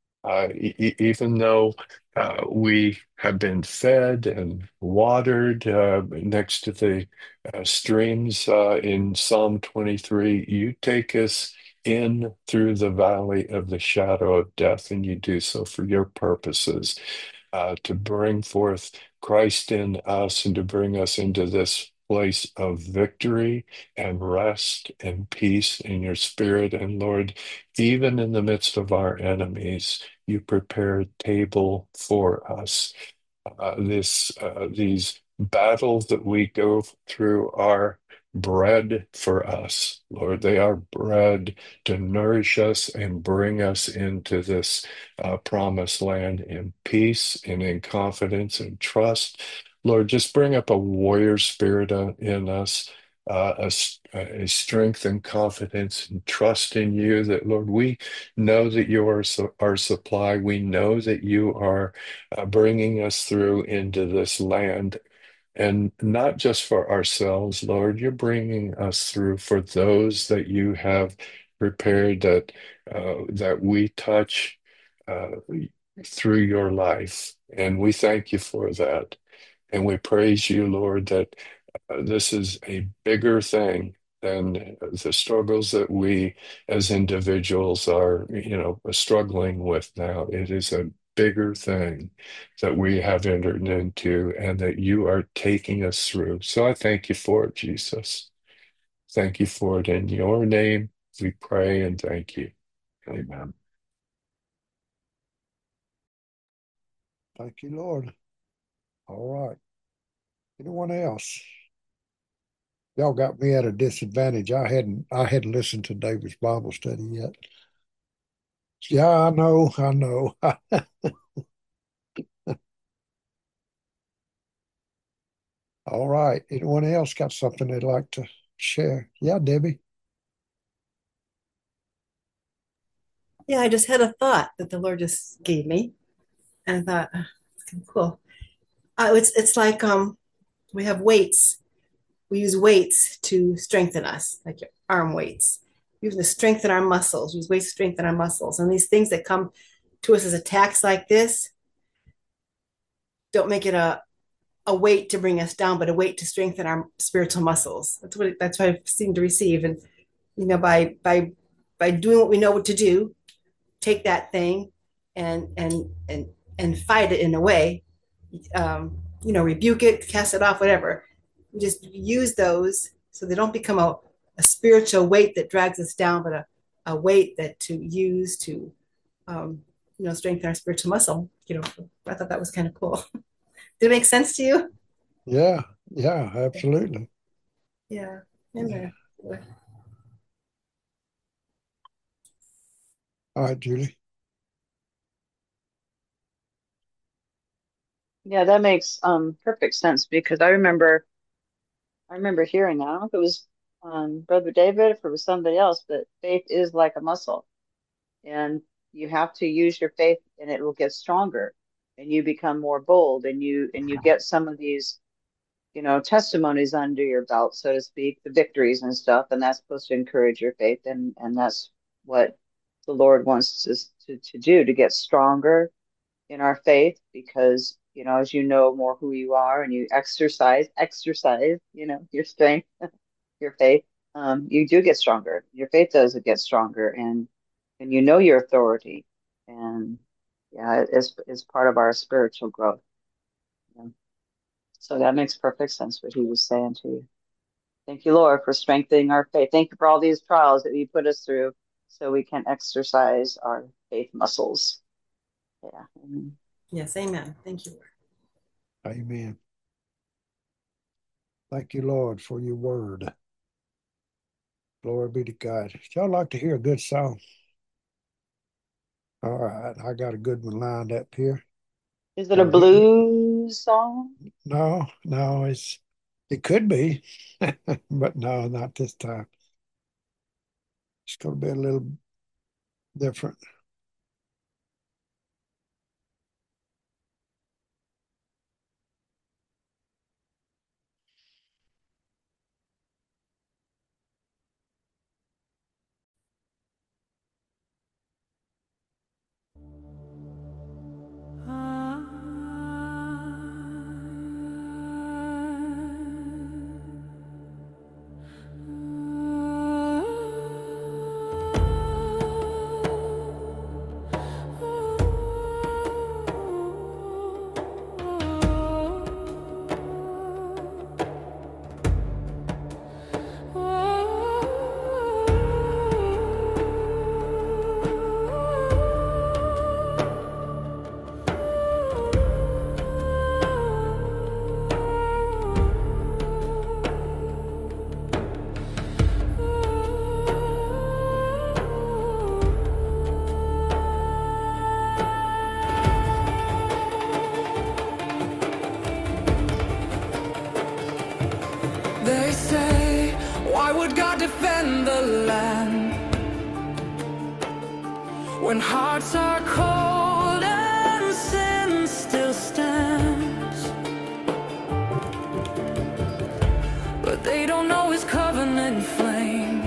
even though we have been fed and watered next to the streams in Psalm 23, you take us in through the valley of the shadow of death, and you do so for your purposes to bring forth Christ in us and to bring us into this place of victory and rest and peace in your spirit. And Lord, even in the midst of our enemies, you prepare a table for us. These battles that we go through are bread for us, Lord. They are bread to nourish us and bring us into this promised land in peace and in confidence and trust. Lord, just bring up a warrior spirit in us, a strength and confidence and trust in you that, Lord, we know that you are our supply. We know that you are bringing us through into this land. And not just for ourselves, Lord, you're bringing us through for those that you have prepared that we touch uh, through your life. And we thank you for that. And we praise you, Lord, that this is a bigger thing than the struggles that we as individuals are, struggling with now. It is a bigger thing that we have entered into and that you are taking us through. So I thank you for it, Jesus. Thank you for it. In your name, we pray and thank you. Amen. Thank you, Lord. All right. Anyone else? Y'all got me at a disadvantage. I hadn't listened to David's Bible study yet. Yeah, I know. All right. Anyone else got something they'd like to share? Yeah, Debbie. Yeah, I just had a thought that the Lord just gave me, and I thought, it's kind of cool. It's like we have weights. We use weights to strengthen us, like your arm weights. We use to strengthen our muscles. We use weights to strengthen our muscles, and these things that come to us as attacks like this don't make it a weight to bring us down, but a weight to strengthen our spiritual muscles. That's what I seem to receive, and by doing what we know what to do, take that thing and and fight it in a way, rebuke it, cast it off, whatever. We just use those so they don't become a spiritual weight that drags us down, but a weight that to use to strengthen our spiritual muscle. I thought that was kind of cool. Did it make sense to you? Yeah, yeah, absolutely. Yeah. Yeah. Amen. All right, Julie. Yeah, that makes perfect sense because I remember hearing that. I don't know if it was Brother David, if it was somebody else, but faith is like a muscle, and you have to use your faith, and it will get stronger, and you become more bold, and you get some of these, testimonies under your belt, so to speak, the victories and stuff, and that's supposed to encourage your faith, and that's what the Lord wants us to do, to get stronger in our faith because as you know more who you are and you exercise your strength, your faith, you do get stronger. Your faith does get stronger, and your authority, and yeah, it's part of our spiritual growth. Yeah. So that makes perfect sense what he was saying to you. Thank you, Lord, for strengthening our faith. Thank you for all these trials that you put us through so we can exercise our faith muscles. Yeah. Amen. Yes, amen. Thank you, Lord. Amen. Thank you, Lord, for your word. Glory be to God. Y'all like to hear a good song? All right, I got a good one lined up here. Is it a blues song? No, no, it could be, but no, not this time. It's going to be a little different. Lord God defend the land. When hearts are cold and sin still stands, but they don't know his covenant flame.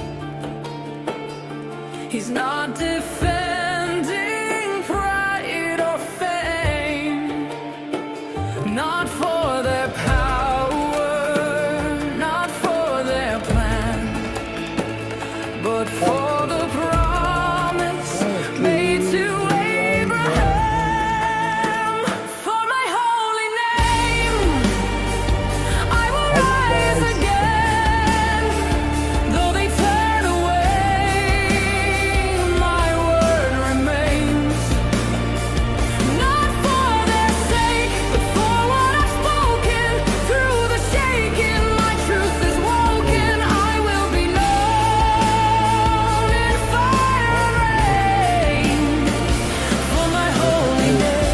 He's not defending pride or fame, not for their power, not for their plan, but for the promise made to Abraham. For my holy name, I will rise again. Though they turn away, my word remains. Not for their sake, but for what I've spoken. Through the shaking, my truth is woken. I will be known in fire and rain. For my holy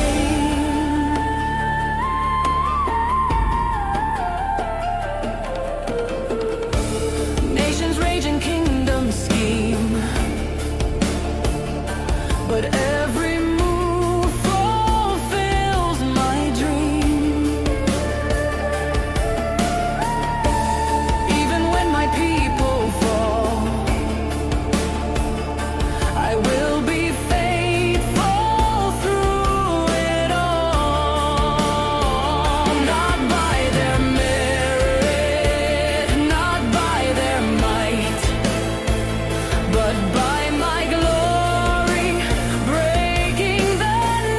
name. Nations rage and kingdoms scheme, but every move fulfills my dream. Even when my people fall, I will be faithful through it all. Not by their merit, not by their might, but by my glory breaking the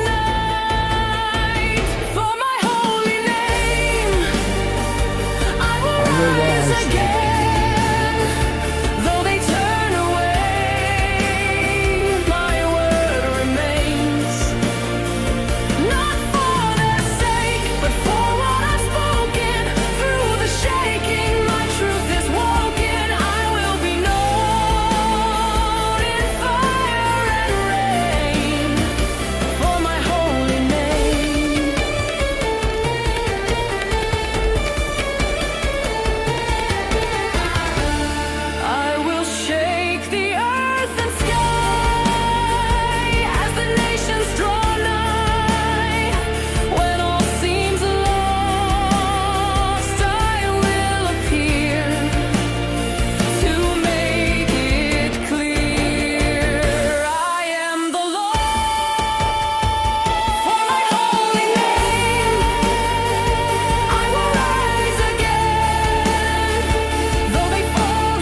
night. For my holy name, I will rise again. Though they turn away, my word remains. Not for their sake, but for what I've spoken. Through the shaking, my truth is woken. I will be known in fire and rain. For my holy name. I will shake the earth and sky as the nations draw nigh. When all seems lost, I will appear to make it clear. I am the Lord. For my holy name, I will rise again. Though they fall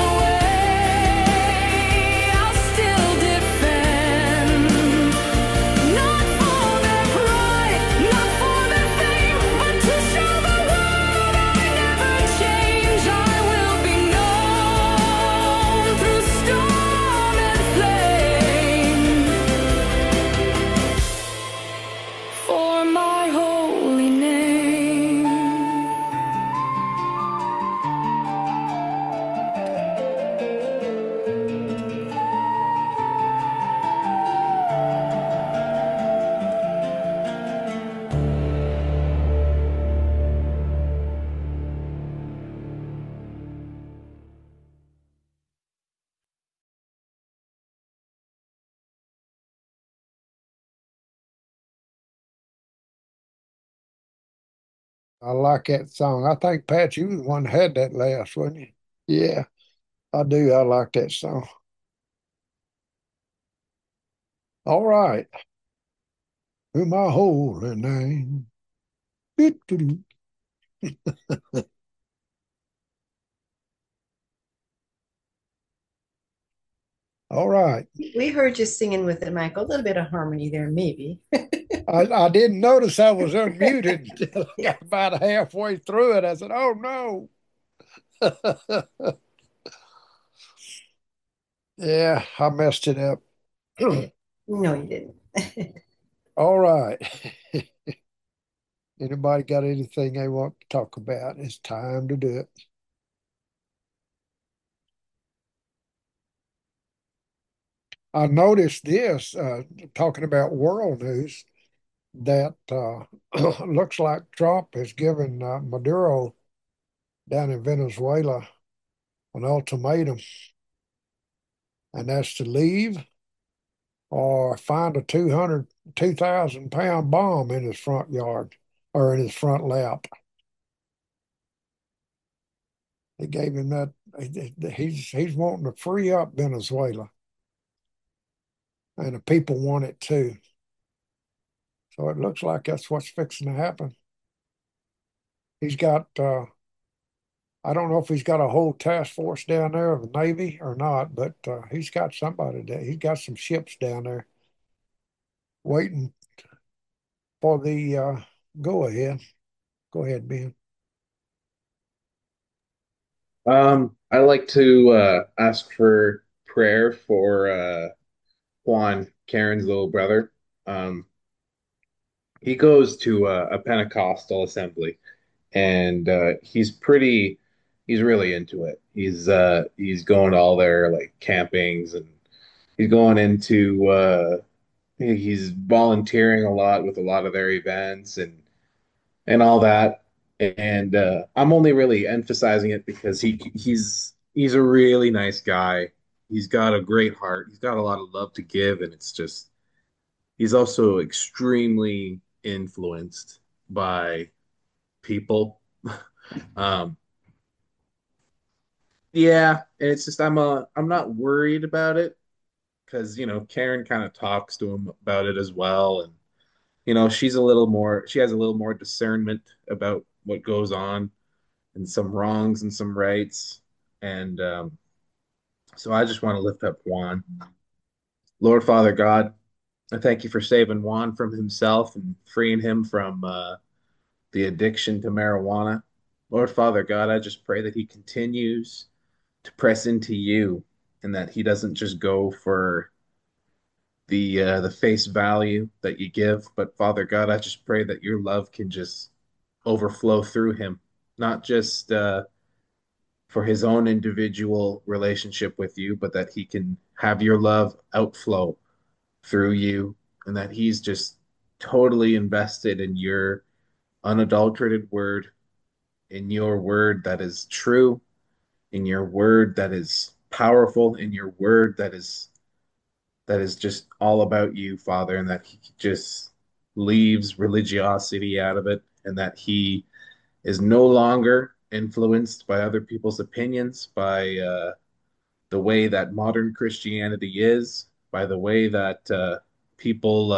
away, I'll still defend. Not for their pride, not for their fame, but to show the world I never change. I will be known through storm and flame. For my holy name. I like that song. I think, Pat, you was the one that had that last, wasn't you? Yeah, I do. I like that song. All right. To my holy name. Doo-doo-doo. All right. We heard you singing with it, Michael. A little bit of harmony there, maybe. I didn't notice I was unmuted until I got about halfway through it. I said, oh no. Yeah, I messed it up. No, you didn't. All right. Anybody got anything they want to talk about? It's time to do it. I noticed this, talking about world news, that looks like Trump has given Maduro down in Venezuela an ultimatum, and that's to leave or find a 2,000 pound bomb in his front yard or in his front lap. They gave him that. He's wanting to free up Venezuela, and the people want it too. So it looks like that's what's fixing to happen. He's got, I don't know if he's got a whole task force down there of the Navy or not, but he's got somebody there. He's got some ships down there waiting for the go ahead. Go ahead, Ben. I like to ask for prayer for Juan, Karen's little brother. Um, he goes to a Pentecostal assembly, and he's really into it. He's going to all their like campings, and he's going into he's volunteering a lot with a lot of their events and all that. And I'm only really emphasizing it because he's a really nice guy. He's got a great heart. He's got a lot of love to give, and it's just he's also extremely influenced by people. Um, yeah, and it's just I'm not worried about it because Karen kind of talks to him about it as well, and she has a little more discernment about what goes on and some wrongs and some rights, and so I just want to lift up Juan. Lord Father God, I thank you for saving Juan from himself and freeing him from the addiction to marijuana. Lord Father God, I just pray that he continues to press into you and that he doesn't just go for the face value that you give, but Father God, I just pray that your love can just overflow through him, not just for his own individual relationship with you, but that he can have your love outflow through you, and that he's just totally invested in your unadulterated word, in your word that is true, in your word that is powerful, in your word that is just all about you, Father, and that he just leaves religiosity out of it, and that he is no longer influenced by other people's opinions, by the way that modern Christianity is, by the way that people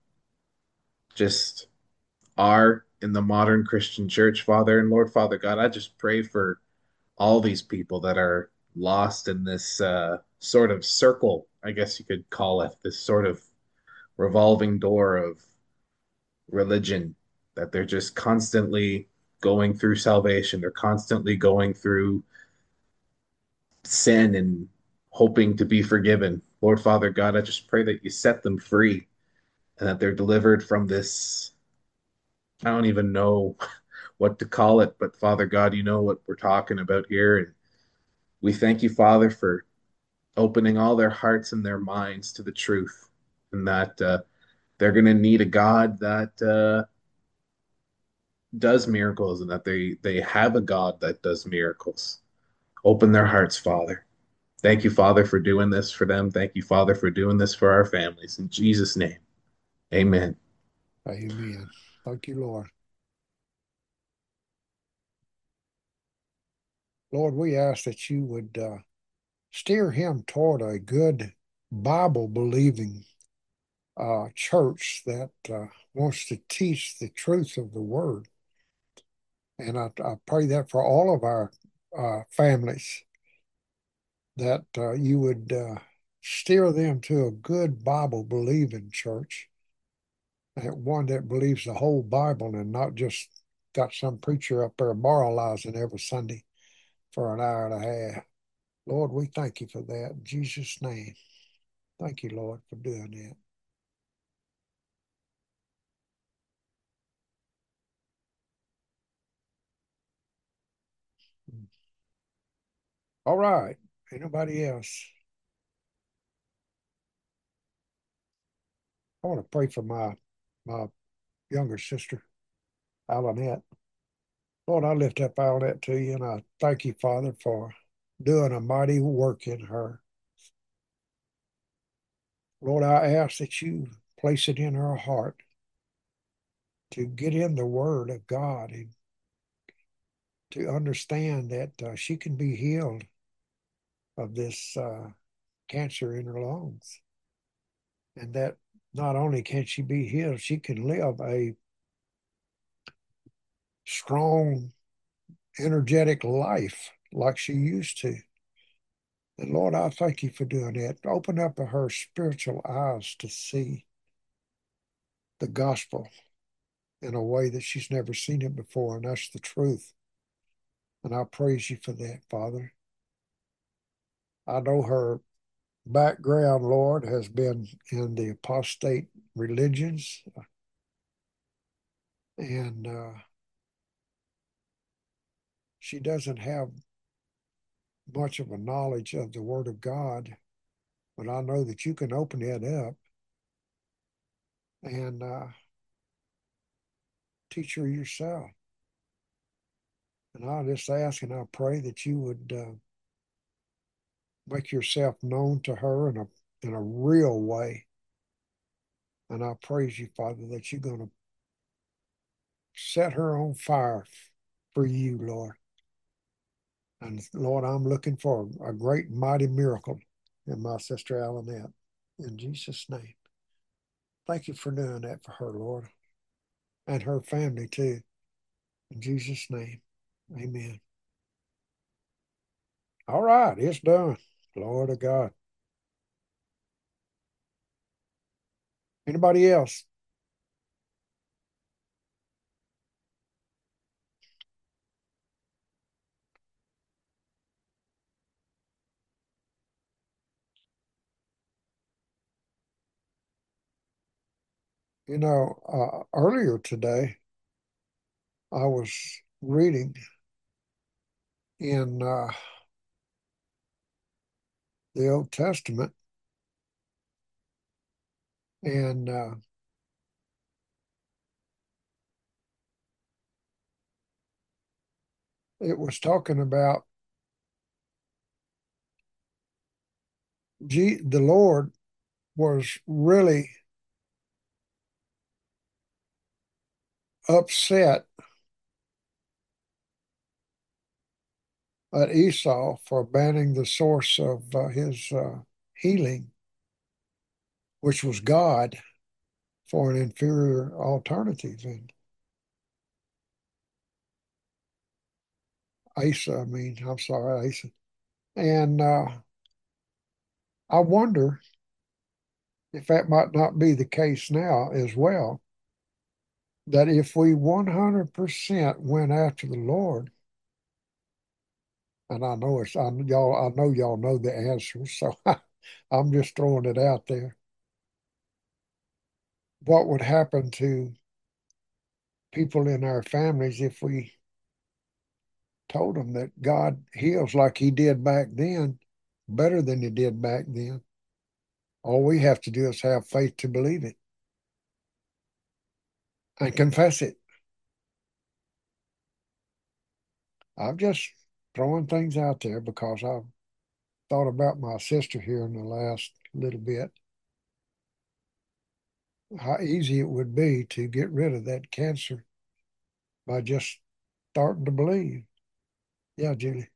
just are in the modern Christian church, Father. And Lord, Father God, I just pray for all these people that are lost in this sort of circle, I guess you could call it, this sort of revolving door of religion, that they're just constantly going through salvation. They're constantly going through sin and hoping to be forgiven. Lord Father God, I just pray that you set them free and that they're delivered from this. I don't even know what to call it, but Father God, you know what we're talking about here. And we thank you, Father, for opening all their hearts and their minds to the truth, and that they're going to need a God that does miracles, and that they have a God that does miracles. Open their hearts, Father. Thank you, Father, for doing this for them. Thank you, Father, for doing this for our families. In Jesus' name, amen. Amen. Thank you, Lord. Lord, we ask that you would steer him toward a good Bible believing church that wants to teach the truth of the word. And I pray that for all of our families, that you would steer them to a good Bible believing church, and one that believes the whole Bible and not just got some preacher up there moralizing every Sunday for an hour and a half. Lord, we thank you for that in Jesus' name. Thank you, Lord, for doing that. All right. Anybody else? I want to pray for my younger sister, Alanette. Lord, I lift up Alanette to you, and I thank you, Father, for doing a mighty work in her. Lord, I ask that you place it in her heart to get in the Word of God and to understand that she can be healed of this cancer in her lungs. And that not only can she be healed, she can live a strong, energetic life like she used to. And Lord, I thank you for doing that. Open up her spiritual eyes to see the gospel in a way that she's never seen it before, and that's the truth. And I praise you for that, Father. I know her background, Lord, has been in the apostate religions, and she doesn't have much of a knowledge of the Word of God, but I know that you can open it up and teach her yourself. And I just ask and I pray that you would make yourself known to her in a real way. And I praise you, Father, that you're going to set her on fire for you, Lord. And Lord, I'm looking for a great, mighty miracle in my sister Alanette. In Jesus' name. Thank you for doing that for her, Lord, and her family too. In Jesus' name, amen. All right, it's done. Glory to God. Anybody else? You know, earlier today, I was reading in the Old Testament, and it was talking about the Lord was really upset at Esau for banning the source of his healing, which was God, for an inferior alternative. And I'm sorry, Asa. And I wonder if that might not be the case now as well, that if we 100% went after the Lord, and I know y'all know the answer, so I'm just throwing it out there. What would happen to people in our families if we told them that God heals like he did back then, better than he did back then? All we have to do is have faith to believe it and confess it. I'm just throwing things out there because I've thought about my sister here in the last little bit. How easy it would be to get rid of that cancer by just starting to believe. Yeah, Julie.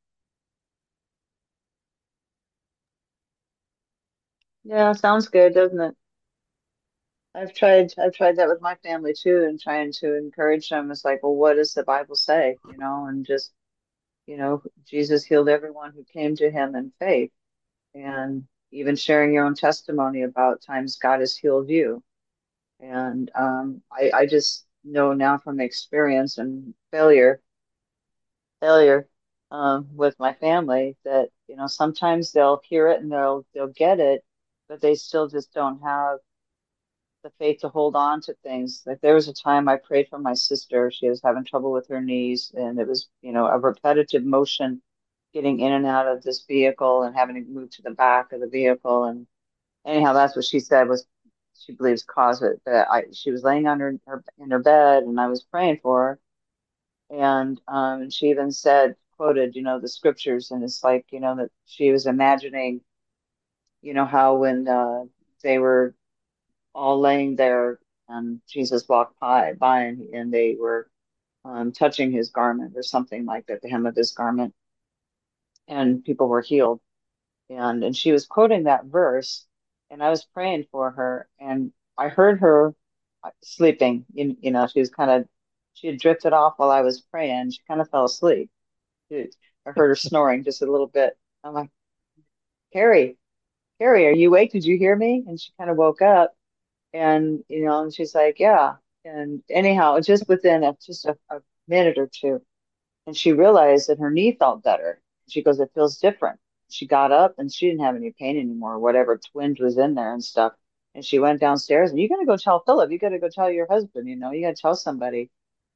Yeah, sounds good, doesn't it? I've tried that with my family too, and trying to encourage them. It's like, well, what does the Bible say? And just, Jesus healed everyone who came to him in faith, and even sharing your own testimony about times God has healed you. And I just know now from experience and failure with my family that, sometimes they'll hear it and they'll get it, but they still just don't have the faith to hold on to things. Like there was a time I prayed for my sister. She was having trouble with her knees, and it was, a repetitive motion getting in and out of this vehicle and having to move to the back of the vehicle. And anyhow, that's what she said was she believes caused it. But she was laying on her in her bed, and I was praying for her. And she even said, quoted, the scriptures, and it's like, that she was imagining, how when they were all laying there and Jesus walked by and they were touching his garment or something like that, the hem of his garment, and people were healed. And she was quoting that verse, and I was praying for her, and I heard her sleeping. She was she had drifted off while I was praying. She kind of fell asleep. I heard her snoring just a little bit. I'm like, Carrie, Carrie, are you awake? Did you hear me? And she kind of woke up, and and she's like, yeah. And anyhow, just within a minute or two, and she realized that her knee felt better. She goes, it feels different. She got up and she didn't have any pain anymore, whatever twinge was in there and stuff. And she went downstairs, and you got to go tell Philip, you got to go tell your husband, you got to tell somebody,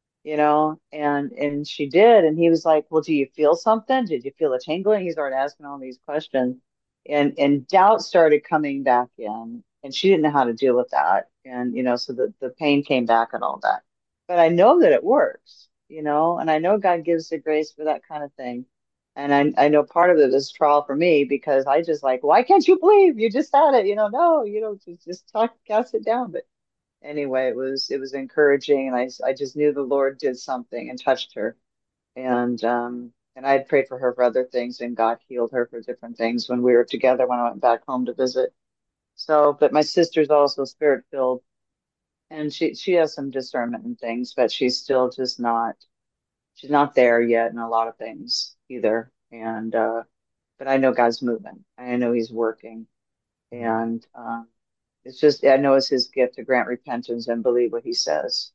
and she did. And he was like, well, do you feel something? Did you feel a tingling? He started asking all these questions, and doubt started coming back in, and she didn't know how to deal with that. And, so the pain came back and all that. But I know that it works, and I know God gives the grace for that kind of thing. And I know part of it is trial for me, because I just like, why can't you believe? You just had it, no, just talk, cast it down. But anyway, it was encouraging, and I just knew the Lord did something and touched her, and I had prayed for her for other things, and God healed her for different things when we were together when I went back home to visit. So, but my sister's also spirit filled, and she has some discernment and things, but she's still just not she's not there yet in a lot of things either. And but I know God's moving. I know He's working, and it's just I know it's His gift to grant repentance and believe what He says.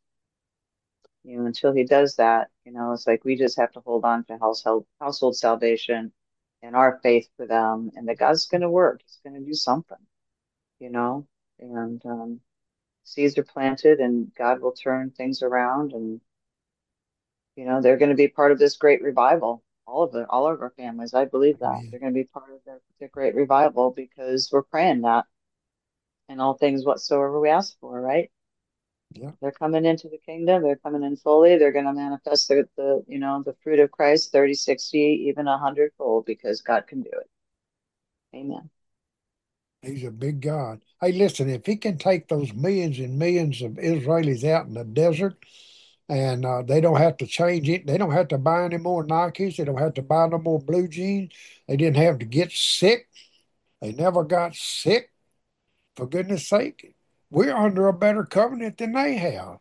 Until He does that, it's like we just have to hold on to household salvation and our faith for them, and that God's going to work. He's going to do something, you know, and seeds are planted, and God will turn things around, and they're going to be part of this great revival. All of our families, I believe that Amen. they're going to be part of the great revival, because we're praying that, and all things whatsoever we ask for, right? Yeah. They're coming into the kingdom. They're coming in fully. They're going to manifest the fruit of Christ 30, 60, even 100-fold, because God can do it. Amen. He's a big God. Hey, listen, if he can take those millions and millions of Israelis out in the desert, and they don't have to change it, they don't have to buy any more Nikes, they don't have to buy no more blue jeans, they didn't have to get sick, they never got sick, for goodness sake. We're under a better covenant than they have.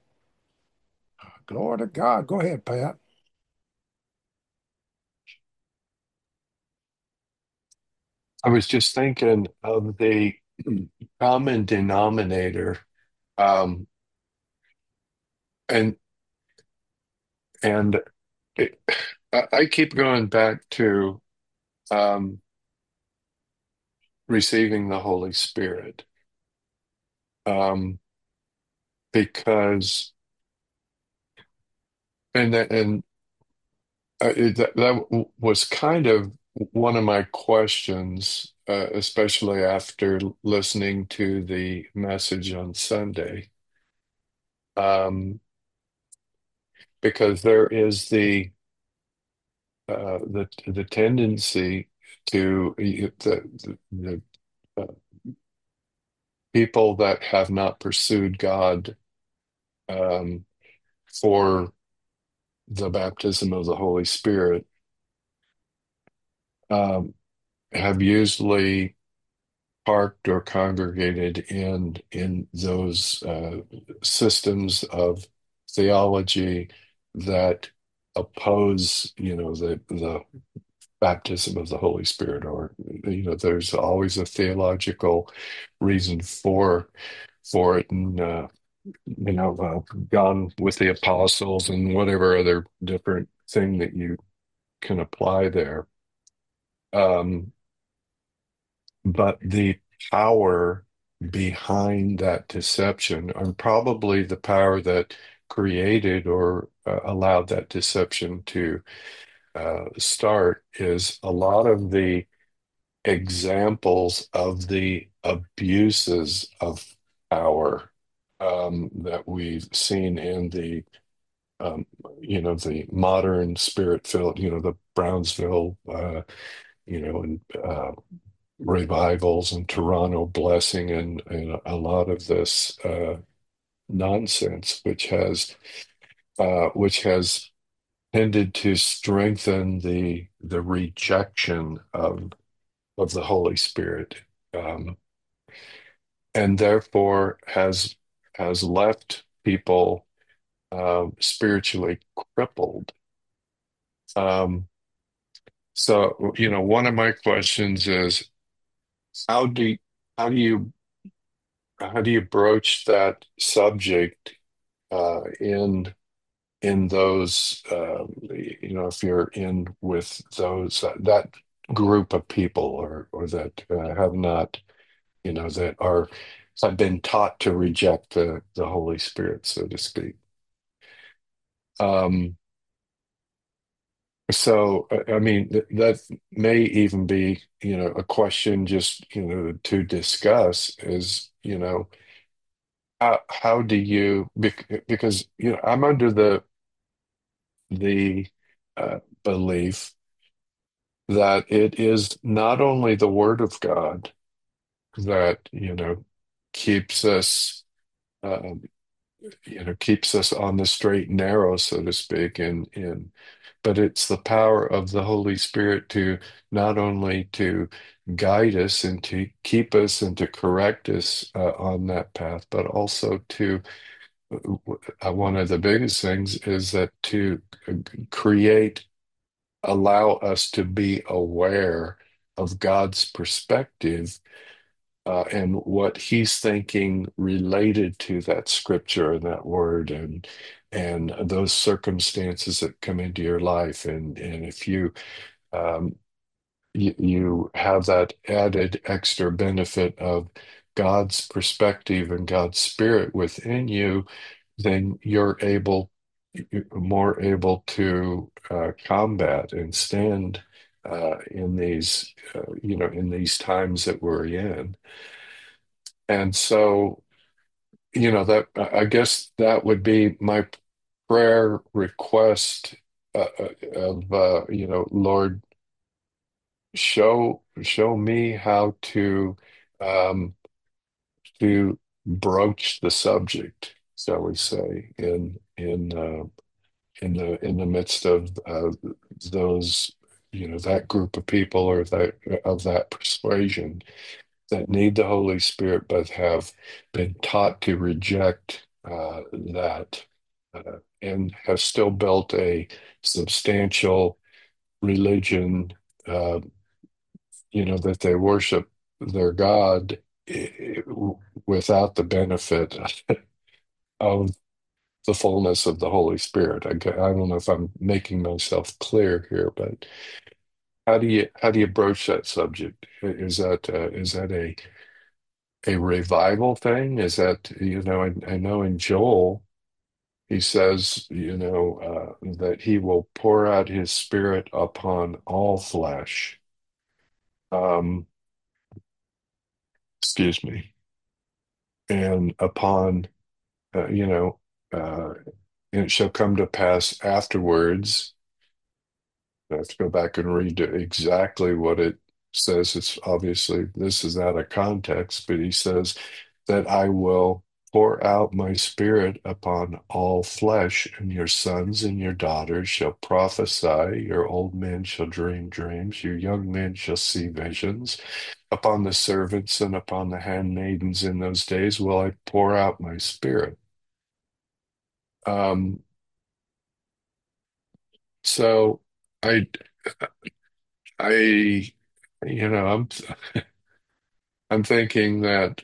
Glory to God. Go ahead, Pat. I was just thinking of the common denominator, um, and and it, I keep going back to um, receiving the Holy Spirit, um, because and that was kind of one of my questions, especially after listening to the message on Sunday, um, because there is the tendency to the uh, people that have not pursued God um, for the baptism of the Holy Spirit um, have usually parked or congregated in those systems of theology that oppose, the baptism of the Holy Spirit, or there's always a theological reason for it, and gone with the apostles and whatever other different thing that you can apply there. Um, but the power behind that deception, and probably the power that created or allowed that deception to start, is a lot of the examples of the abuses of power that we've seen in the um, the modern spirit-filled, the Brownsville, and revivals and Toronto blessing and a lot of this nonsense, which has tended to strengthen the rejection of the Holy Spirit, um, and therefore has left people spiritually crippled. So, one of my questions is how do how do you how do you broach that subject in those if you're in with those that group of people or that have not that have been taught to reject the Holy Spirit, so to speak. Um, so I mean that may even be a question just to discuss is how do you because I'm under the belief that it is not only the Word of God that keeps us um, keeps us on the straight and narrow, so to speak, and but it's the power of the Holy Spirit to not only to guide us and to keep us and to correct us on that path, but also to one of the biggest things is that to create allow us to be aware of God's perspective and what He's thinking related to that scripture and that word and those circumstances that come into your life. And if um, you have that added extra benefit of God's perspective and God's spirit within you, then you're more able to combat and stand in these times that we're in. And so, that I guess that would be my prayer request of Lord, show me how um, to broach the subject, shall we say, in the midst of those that group of people or that persuasion that need the Holy Spirit but have been taught to reject that and have still built a substantial religion uh, that they worship their God without the benefit of the fullness of the Holy Spirit. I don't know if I'm making myself clear here, but how do you broach that subject? Is that a revival thing? Is that I know in Joel he says that he will pour out his Spirit upon all flesh. Um, excuse me, and upon uh, you know uh, and it shall come to pass afterwards. I have to go back and read exactly what it says. It's obviously this is out of context, but he says that I will pour out my spirit upon all flesh, and your sons and your daughters shall prophesy, your old men shall dream dreams, your young men shall see visions. Upon the servants and upon the handmaidens in those days will I pour out my spirit. Um, so I I I'm thinking that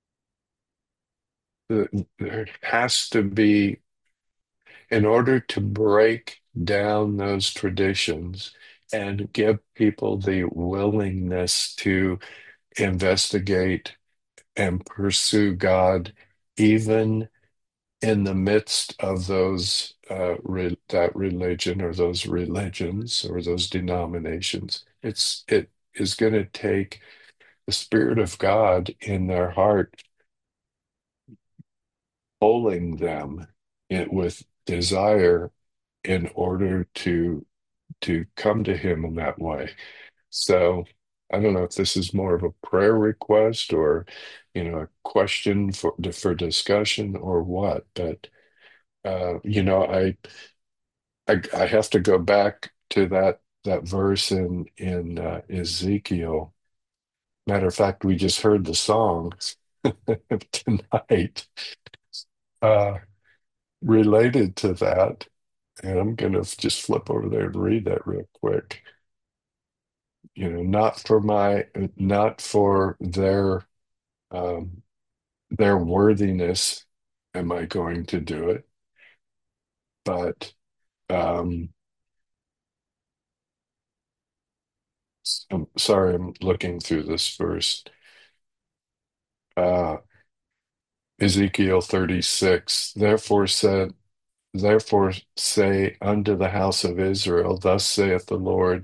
there has to be, in order to break down those traditions and give people the willingness to investigate and pursue God, even in the midst of that religion or those religions or those denominations, it is going to take the Spirit of God in their heart pulling them with desire in order to come to him in that way. So I don't know if this is more of a prayer request or, a question for discussion or what, but I have to go back to that verse in Ezekiel. Matter of fact, we just heard the song tonight uh, related to that, and I'm going to just flip over there and read that real quick. Not for their worthiness am I going to do it, but um, I'm sorry, I'm looking through this verse. Uh, Ezekiel 36. Therefore say unto the house of Israel, thus saith the Lord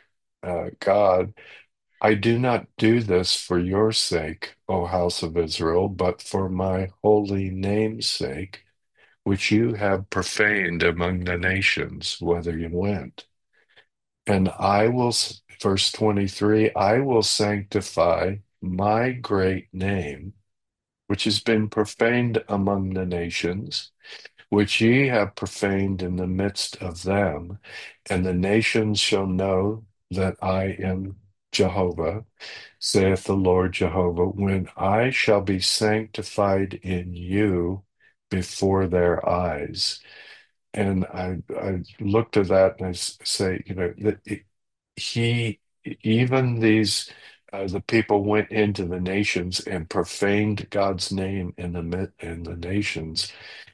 God, I do not do this for your sake, O house of Israel, but for my holy name's sake, which you have profaned among the nations, whither you went. And verse 23, I will sanctify my great name, which has been profaned among the nations, which ye have profaned in the midst of them, and the nations shall know that I am Jehovah, saith the Lord Jehovah, when I shall be sanctified in you before their eyes. And I looked at that and say, that he, even the people went into the nations and profaned God's name in the nations.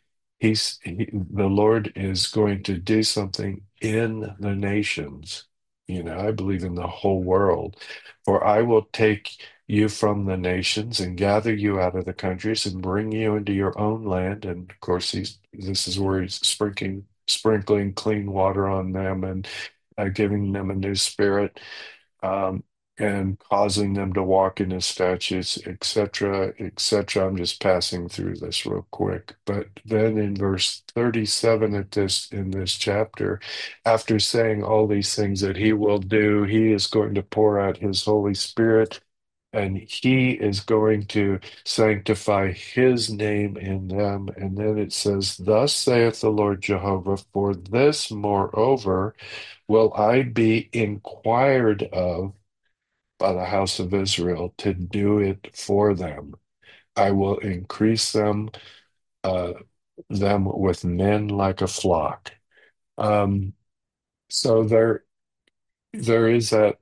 The Lord is going to do something in the nations. I believe in the whole world. For I will take you from the nations and gather you out of the countries and bring you into your own land. And of course, this is where he's sprinkling clean water on them and giving them a new spirit. Um, and causing them to walk in his statutes, etc., etc. I'm just passing through this real quick. But then in verse 37 in this chapter, after saying all these things that he will do, he is going to pour out his Holy Spirit, and he is going to sanctify his name in them. And then it says, thus saith the Lord Jehovah, for this moreover will I be inquired of by the house of Israel to do it for them. I will increase uh, them with men like a flock. So there is that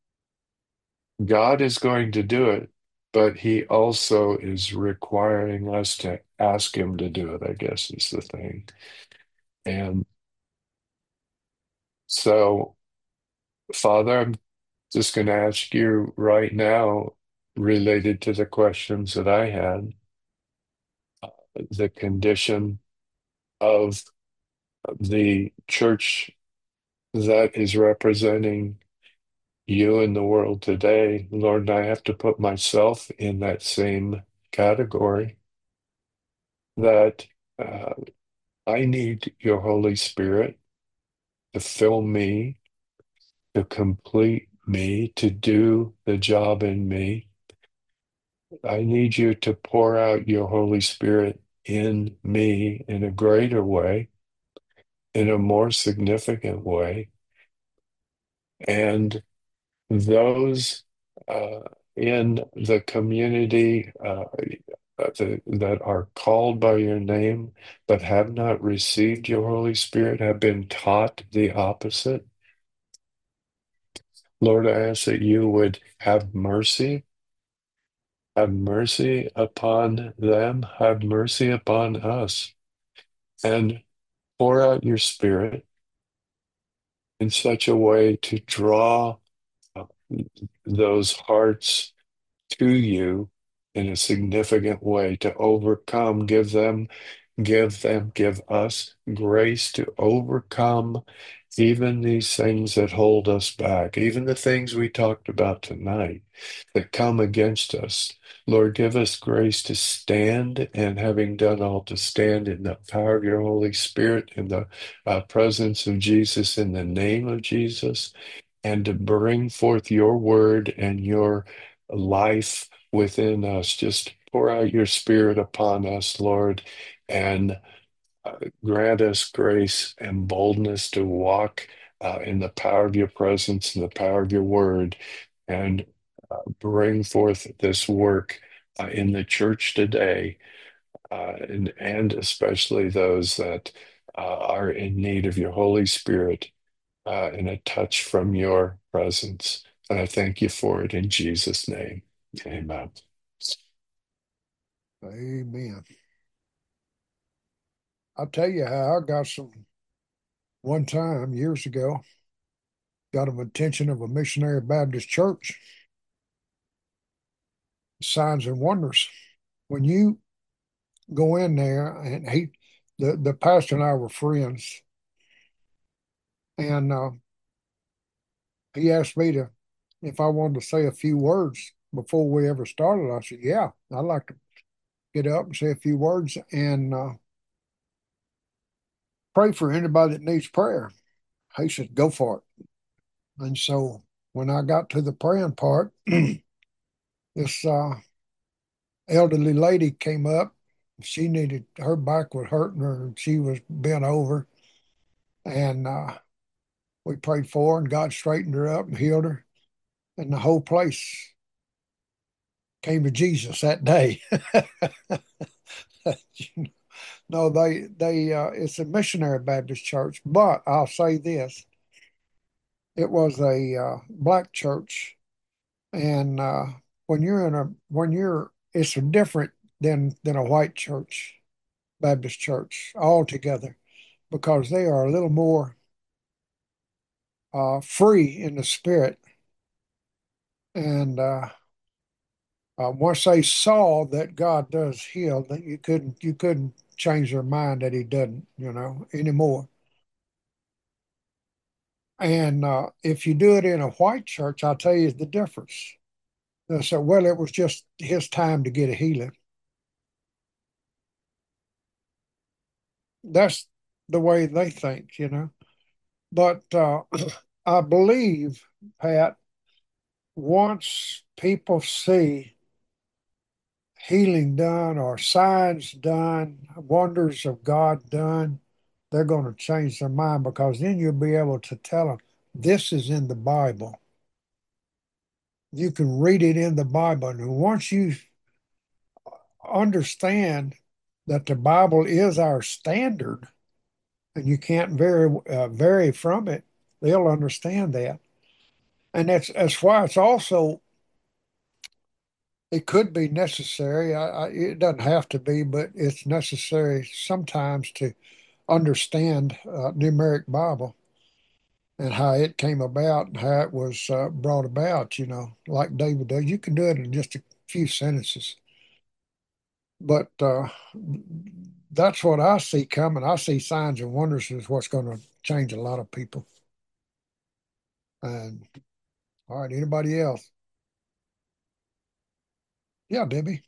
God is going to do it, but he also is requiring us to ask him to do it, I guess is the thing. And so, Father, I'm just going to ask you right now, related to the questions that I had, the condition of the church that is representing you in the world today. Lord, I have to put myself in that same category, that uh, I need your Holy Spirit to fill me, to complete me, to do the job in me. I need you to pour out your Holy Spirit in me in a greater way, in a more significant way. And those in the community that are called by your name but have not received your Holy Spirit, have been taught the opposite. Lord, I ask that you would have mercy upon them, have mercy upon us, and pour out your Spirit in such a way to draw uh, those hearts to you in a significant way, to overcome, give us grace to overcome even these things that hold us back, even the things we talked about tonight that come against us. Lord, give us grace to stand, and having done all, to stand in the power of your Holy Spirit, in the presence of Jesus, in the name of Jesus, and to bring forth your word and your life within us. Just pour out your spirit upon us, Lord, and grant us grace and boldness to walk in the power of your presence and the power of your word, and bring forth this work in the church today, and especially those that are in need of your Holy Spirit and a touch from your presence. And I thank you for it in Jesus' name. Amen. Amen. I'll tell you how I got one time years ago, got an attention of a missionary Baptist church, signs and wonders. When you go in there, and the pastor and I were friends, and he asked me if I wanted to say a few words before we ever started. I said, yeah, I'd like to get up and say a few words and pray for anybody that needs prayer. He said, go for it. And so when I got to the praying part, this elderly lady came up. She needed, her back was hurting her, and she was bent over. And we prayed for her, and God straightened her up and healed her. And the whole place came to Jesus that day. No, it's a missionary Baptist church, but I'll say this: it was a black church, and it's different than a white church, Baptist church altogether, because they are a little more free in the spirit, and once they saw that God does heal, that you couldn't change their mind that He doesn't, anymore. And if you do it in a white church, I'll tell you the difference. They say, well, it was just his time to get a healing. That's the way they think. But I believe, Pat, once people see healing done or signs done, wonders of God done, they're going to change their mind, because then you'll be able to tell them, this is in the Bible. You can read it in the Bible. And once you understand that the Bible is our standard and you can't vary from it, they'll understand that. And that's why it's also, it could be necessary. It doesn't have to be, but it's necessary sometimes to understand numeric Bible and how it came about and how it was brought about, like David does. You can do it in just a few sentences. But that's what I see coming. I see signs and wonders is what's going to change a lot of people. And all right, anybody else? Yeah, Debbie.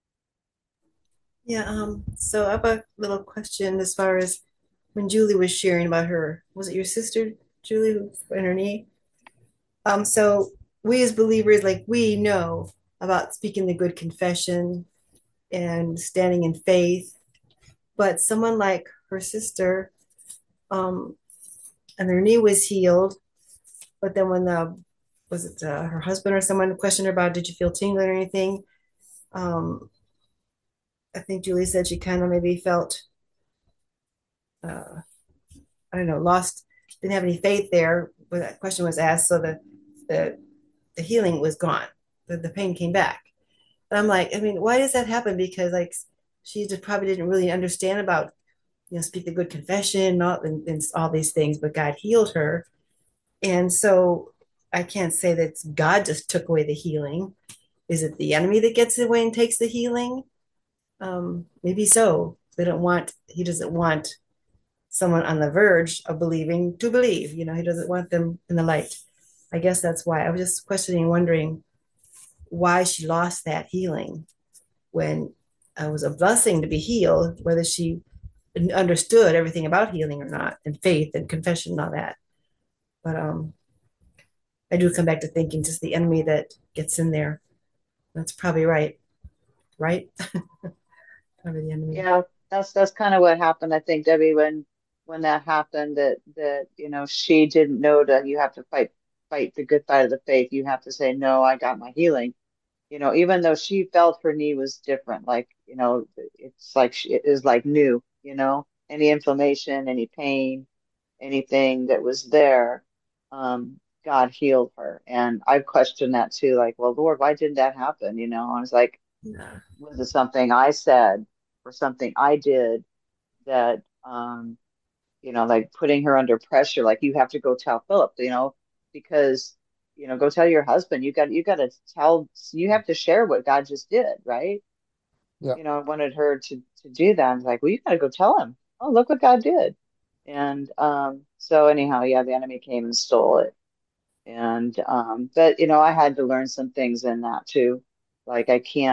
Yeah, so I have a little question as far as when Julie was sharing about was it your sister, Julie, who in her knee? So we as believers, like we know about speaking the good confession and standing in faith, but someone like her sister, um, and her knee was healed, but then when was it her husband or someone questioned her about, did you feel tingling or anything? Um, I think Julie said she kind of maybe felt, uh, I don't know, lost, didn't have any faith there when that question was asked. So the, the healing was gone. The pain came back. And I'm like, I mean, why does that happen? Because like she just probably didn't really understand about, speak the good confession and all these things, but God healed her. And so I can't say that God just took away the healing. Is it the enemy that gets away and takes the healing? Maybe so. He doesn't want someone on the verge of believing to believe. He doesn't want them in the light. I guess that's why I was just questioning, wondering why she lost that healing when it was a blessing to be healed, whether she understood everything about healing or not, and faith and confession and all that. But I do come back to thinking just the enemy that gets in there. That's probably right, right? Probably the enemy. Yeah, that's kind of what happened, I think, Debbie, when that happened, that she didn't know that you have to fight the good fight of the faith. You have to say, no, I got my healing. Even though she felt her knee was different, like, it's like it is like new, any inflammation, any pain, anything that was there, God healed her. And I've questioned that too, like, well, Lord, why did that happen? I was like, Yeah. was it something I said or something I did that, like putting her under pressure, like you have to go tell Philip, because, go tell your husband, you got to tell, you have to share what God just did, right? Yeah. I wanted her to do that. I was like, well, you got to go tell him, oh, look what God did. And so anyhow, yeah, the enemy came and stole it. And but I had to learn some things in that too. Like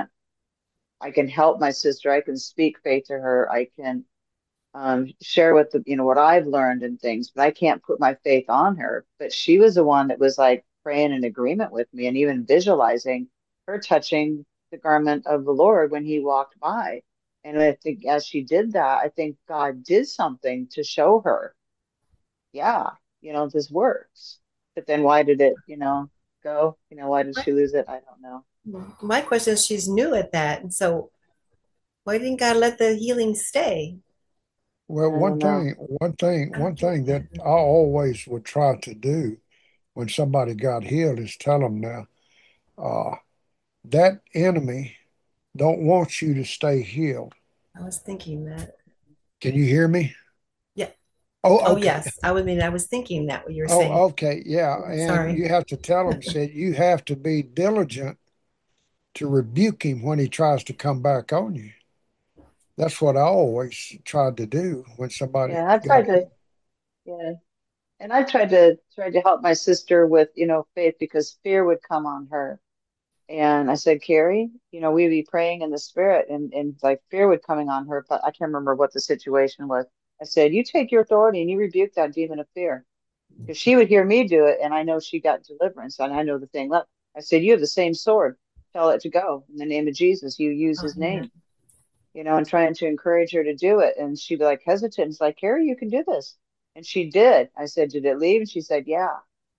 I can help my sister, I can speak faith to her, I can share with the what I've learned and things, but I can't put my faith on her. But she was the one that was like praying in agreement with me and even visualizing her touching the garment of the Lord when he walked by. And I think as she did that, I think God did something to show her, yeah, this works. But then why did it, go? Why did she lose it? I don't know. My question is, she's new at that, and so why didn't God let the healing stay? Well, I don't know. one thing that I always would try to do when somebody got healed is tell them now, uh, that enemy don't want you to stay healed. I was thinking that. Can you hear me? Yeah. Oh, Oh, okay. yes. I was thinking that what you were saying. Oh, okay. Yeah. And Sorry. you have to tell him, said you have to be diligent to rebuke him when he tries to come back on you. That's what I always tried to do when somebody Yeah, I've got tried to, yeah. And I've tried to help my sister with, faith because fear would come on her. And I said, Carrie, we'd be praying in the spirit and like fear would coming on her, but I can't remember what the situation was. I said, you take your authority and you rebuke that demon of fear. Because she would hear me do it, and I know she got deliverance, and I know the thing left. I said, you have the same sword. Tell it to go in the name of Jesus. You use Oh, his yeah. name, and trying to encourage her to do it. And she'd be like hesitant. It's like, Carrie, you can do this. And she did. I said, did it leave? And she said, yeah.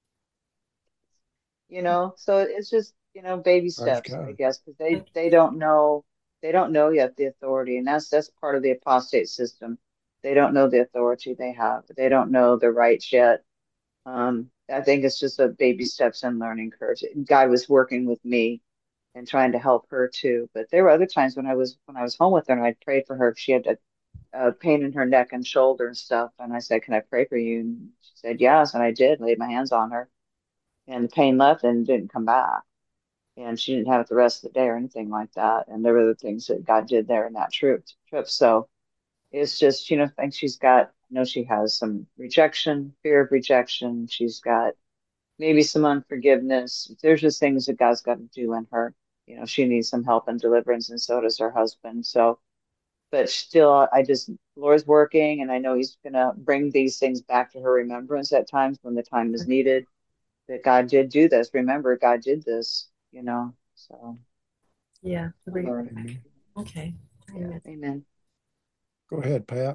So it's just, baby praise steps, I God. guess, because they don't know yet the authority. And that's part of the apostate system. They don't know the authority they have. They don't know the rights yet. I think it's just a baby steps and learning curves. God was working with me and trying to help her too. But there were other times when I was home with her and I'd pray for her. She had a pain in her neck and shoulder and stuff. And I said, "Can I pray for you?" And she said, "Yes." And I did. Laid my hands on her, and the pain left and didn't come back. And she didn't have it the rest of the day or anything like that. And there were the things that God did there in that trip. So it's just, I think she's got. I know she has some rejection, fear of rejection. She's got maybe some unforgiveness. There's just things that God's got to do in her. She needs some help and deliverance, and so does her husband. So, but still, Lord's working, and I know He's gonna bring these things back to her remembrance at times when the time is needed. That God did do this. Remember, God did this. So Yeah. Lord, Amen. Okay. yeah, Amen. Amen. Go ahead, Pat.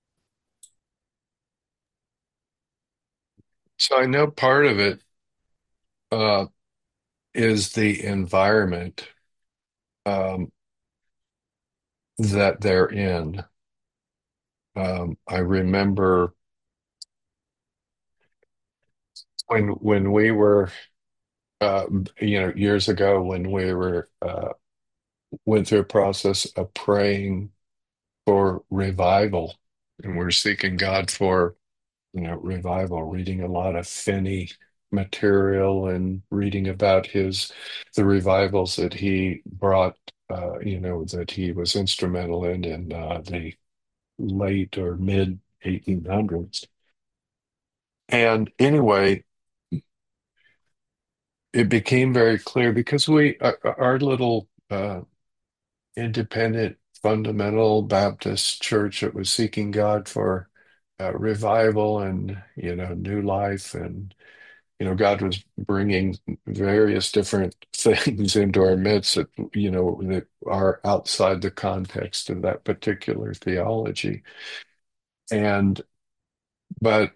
So I know part of it uh, is the environment um, that they're in. I remember when we were, years ago when we went through a process of praying for revival, and we're seeking God for revival, reading a lot of Finney material and reading about the revivals that he brought, that he was instrumental in the late or mid 1800s. And anyway, it became very clear because our little independent fundamental Baptist church that was seeking God for revival and new life, and God was bringing various different things into our midst that that are outside the context of that particular theology. But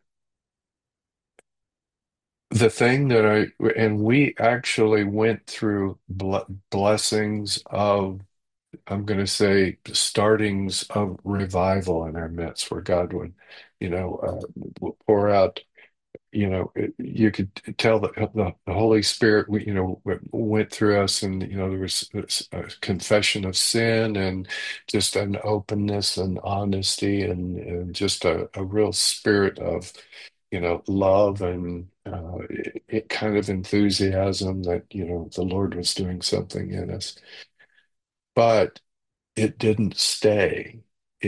the thing and we actually went through blessings of, I'm going to say, startings of revival in our midst, where God would, pour out. You could tell that the Holy Spirit, went through us, and there was a confession of sin, and just an openness and honesty, and just a real spirit of, love, and it kind of enthusiasm that the Lord was doing something in us. But it didn't stay.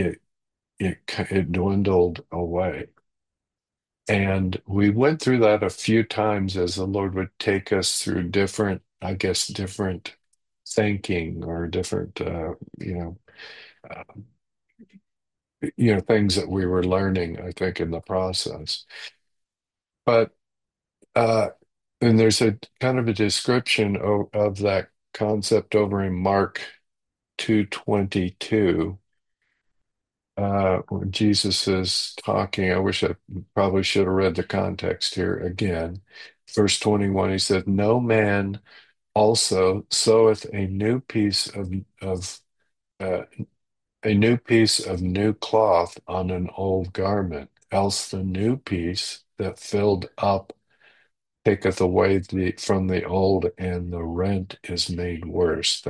It dwindled away. And we went through that a few times as the Lord would take us through different, I guess, different thinking, or different, uh, things that we were learning, I think, in the process. But, uh, and there's a kind of a description of that concept over in Mark 2:22. When Jesus is talking, I wish I probably should have read the context here again. Verse 21, he said, "No man also seweth uh, a new piece of new cloth on an old garment, else the new piece that filled up taketh away from the old, and the rent is made worse."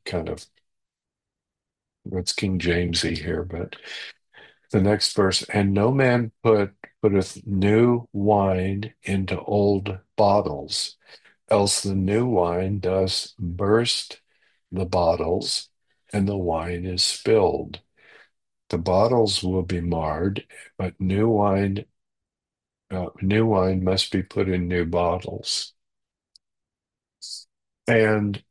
That's King Jamesy here, but the next verse, "And no man putteth new wine into old bottles, else the new wine does burst the bottles, and the wine is spilled. The bottles will be marred, but new wine must be put in new bottles." And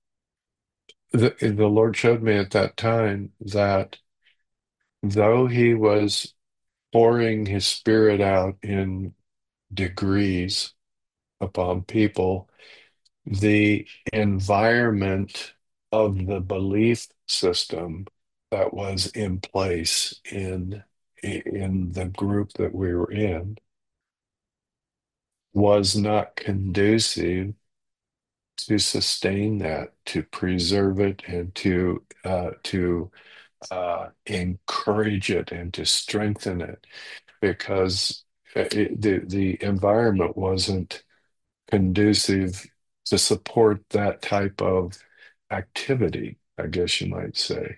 the Lord showed me at that time that though He was pouring His Spirit out in degrees upon people, the environment of the belief system that was in place in the group that we were in was not conducive to sustain that, to preserve it, and to encourage it and to strengthen it, because the environment wasn't conducive to support that type of activity, I guess you might say.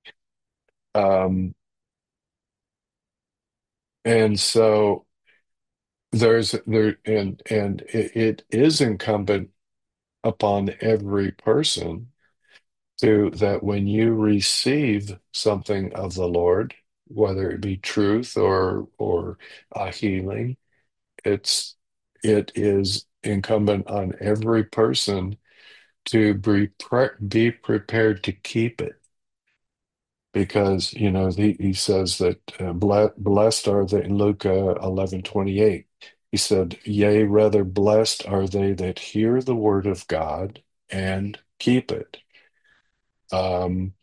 And so it is incumbent upon every person that when you receive something of the Lord, whether it be truth or a healing, it is incumbent on every person to be prepared to keep it, because he says that blessed are they, in Luke 11:28. He said, "Yea, rather blessed are they that hear the word of God and keep it." Um,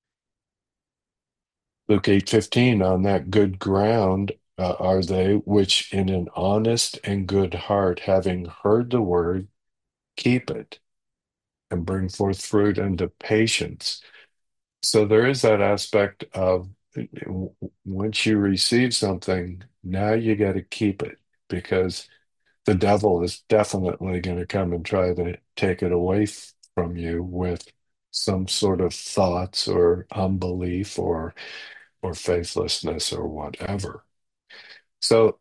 Luke 8:15, "On that good ground are they which in an honest and good heart, having heard the word, keep it, and bring forth fruit unto patience." So there is that aspect of, once you receive something, now you got to keep it, because the devil is definitely going to come and try to take it away from you with some sort of thoughts or unbelief or faithlessness or whatever. So,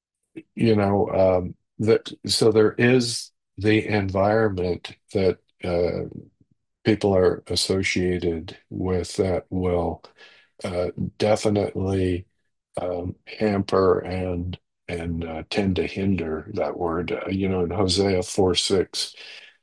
so there is the environment that people are associated with that will definitely hamper and tend to hinder. That word, in Hosea 4:6,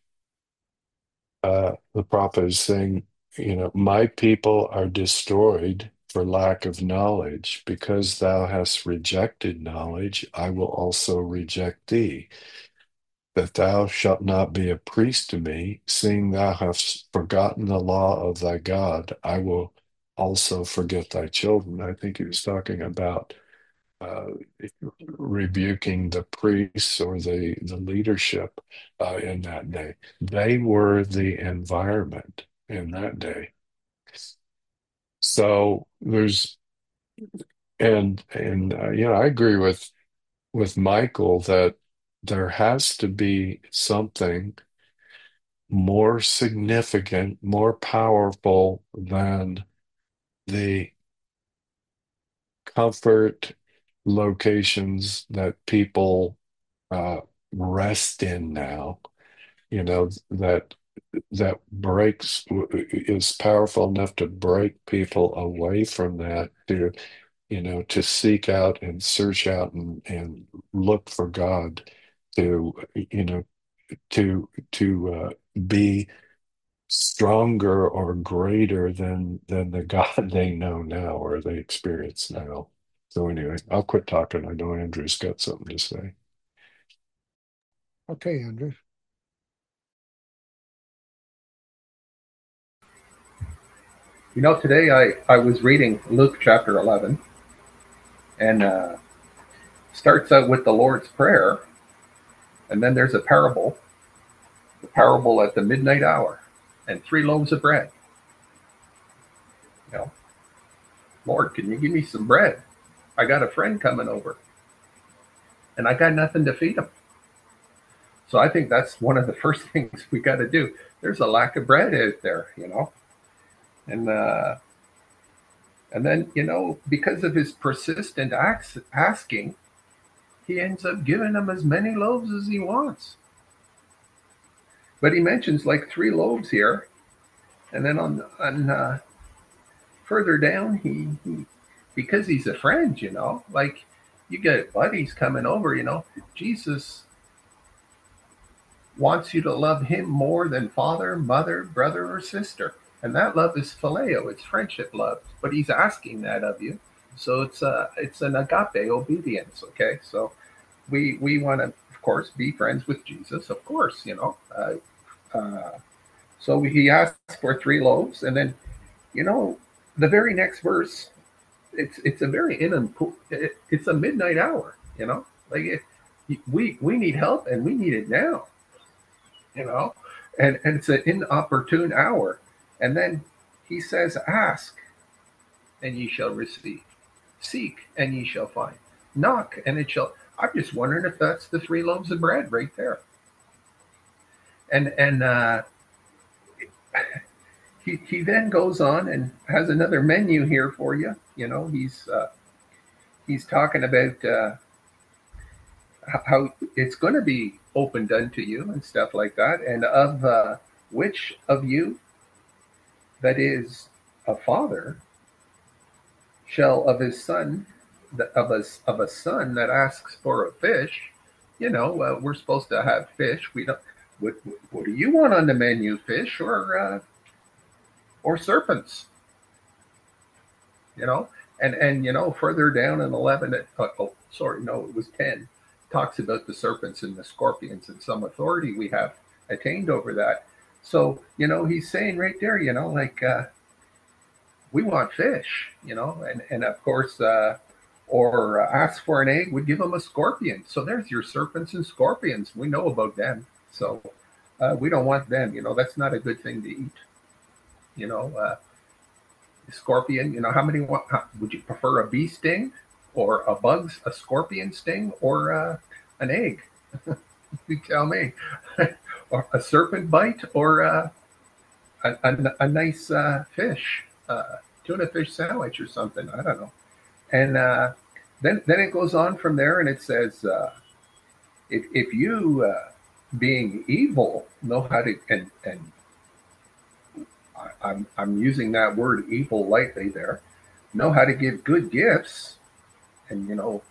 the prophet is saying, my people are destroyed for lack of knowledge. Because thou hast rejected knowledge, I will also reject thee. That thou shalt not be a priest to me, seeing thou hast forgotten the law of thy God, I will also forget thy children. I think he was talking about uh, rebuking the priests or the leadership in that day. They were the environment in that day. So there's I agree with Michael that there has to be something more significant, more powerful than the comfort locations that people rest in now, that breaks is powerful enough to break people away from that to seek out and search out and look for God, to be stronger or greater than the God they know now or they experience now. So anyway, I'll quit talking. I know Andrew's got something to say. Okay, Andrew. Today I was reading Luke chapter 11, and starts out with the Lord's Prayer, and then there's a parable, the parable at the midnight hour, and 3 loaves of bread. Lord, can you give me some bread? I got a friend coming over, and I got nothing to feed him. So I think that's one of the first things we got to do. There's a lack of bread out there, and then because of his persistent asking, he ends up giving him as many loaves as he wants. But he mentions like 3 loaves here, and then on further down, he because he's a friend, like you get buddies coming over, Jesus wants you to love him more than father, mother, brother, or sister. And that love is phileo, it's friendship love. But he's asking that of you. So it's an agape obedience, okay? So we want to, of course, be friends with Jesus, of course, so he asks for 3 loaves, and then, the very next verse, it's a very it's a midnight hour, like we need help and we need it now, and it's an inopportune hour. And then he says, ask and ye shall receive, seek and ye shall find, knock and it shall. I'm just wondering if that's the 3 loaves of bread right there. And he then goes on and has another menu here for you. He's talking about how it's going to be opened unto you and stuff like that, and of which of you that is a father shall of his son of a son that asks for a fish. We're supposed to have fish. We don't. What do you want on the menu? Fish or serpents? And further down in 11, it was 10, talks about the serpents and the scorpions and some authority we have attained over that. So he's saying right there, like we want fish, and of course, or ask for an egg would give them a scorpion. So there's your serpents and scorpions. We know about them. So we don't want them. That's not a good thing to eat. Scorpion. How many would you prefer, a bee sting or a scorpion sting, or an egg? You tell me. Or a serpent bite, or a nice fish, tuna fish sandwich or something. I don't know. And then it goes on from there, and it says, if you being evil know how to, and I'm using that word evil lightly there, know how to give good gifts and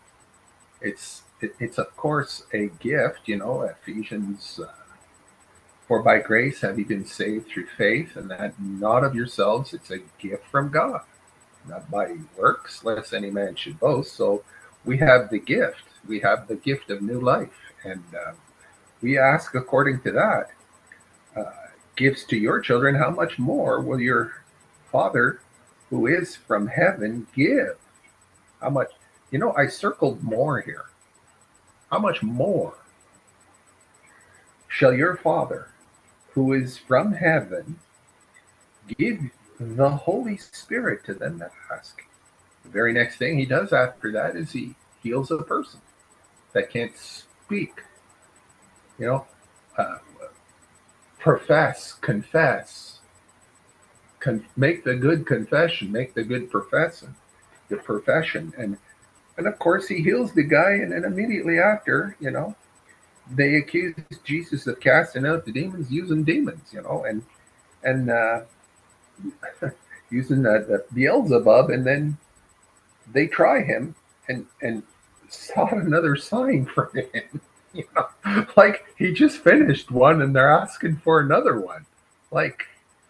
it's of course a gift. Ephesians, for by grace have you been saved through faith, and that not of yourselves, it's a gift from God, not by works, lest any man should boast. So we have the gift. We have the gift of new life, and we ask according to that. Gives to your children, how much more will your Father who is from heaven give? How much? I circled more here. How much more shall your Father who is from heaven give the Holy Spirit to them that ask? The very next thing he does after that is he heals a person that can't speak. Profess, confess, make the good confession, make the good profession, and of course he heals the guy, and then immediately after, they accuse Jesus of casting out the demons using demons, and using the Beelzebub, and then they try him and sought another sign from him. Like he just finished one and they're asking for another one. Like,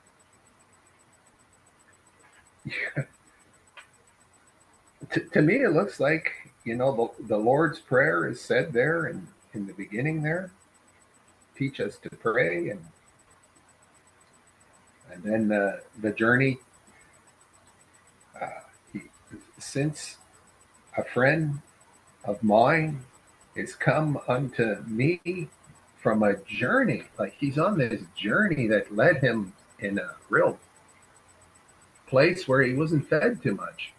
to me, it looks like, the Lord's Prayer is said there in the beginning there. Teach us to pray, and then the journey. Since a friend of mine is come unto me from a journey, like he's on this journey that led him in a real place where he wasn't fed too much.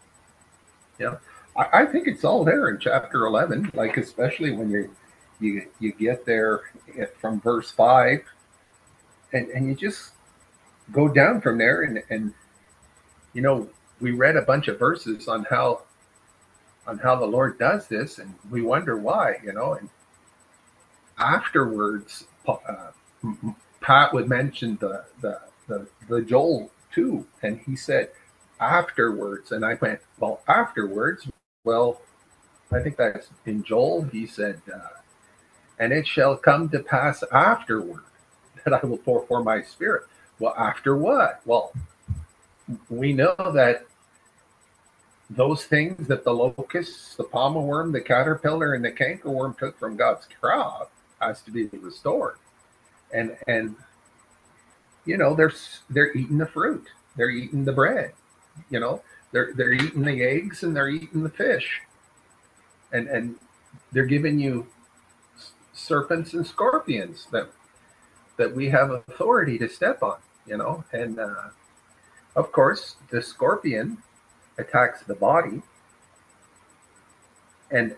I think it's all there in chapter 11, like especially when you get there from verse 5, and you just go down from there, and we read a bunch of verses on how the Lord does this, and we wonder why, and afterwards, Pat would mention the Joel too, and he said afterwards, and I went, well, afterwards, well, I think that's in Joel. He said, and it shall come to pass afterward that I will pour forth my spirit. Well, after what? Well, we know that those things that the locusts, the palmer worm, the caterpillar, and the cankerworm took from God's crop has to be restored. And they're eating the fruit, they're eating the bread, they're eating the eggs, and they're eating the fish, and they're giving you serpents and scorpions that we have authority to step on, and of course the scorpion attacks the body, and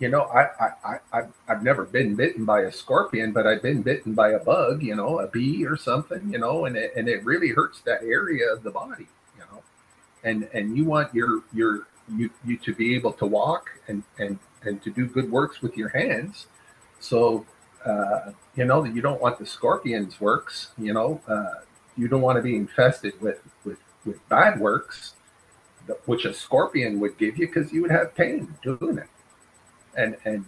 I've never been bitten by a scorpion, but I've been bitten by a bug, a bee or something, and it really hurts that area of the body, and you want you to be able to walk and to do good works with your hands. So you don't want the scorpion's works, you don't want to be infested with bad works, which a scorpion would give you, because you would have pain doing it, and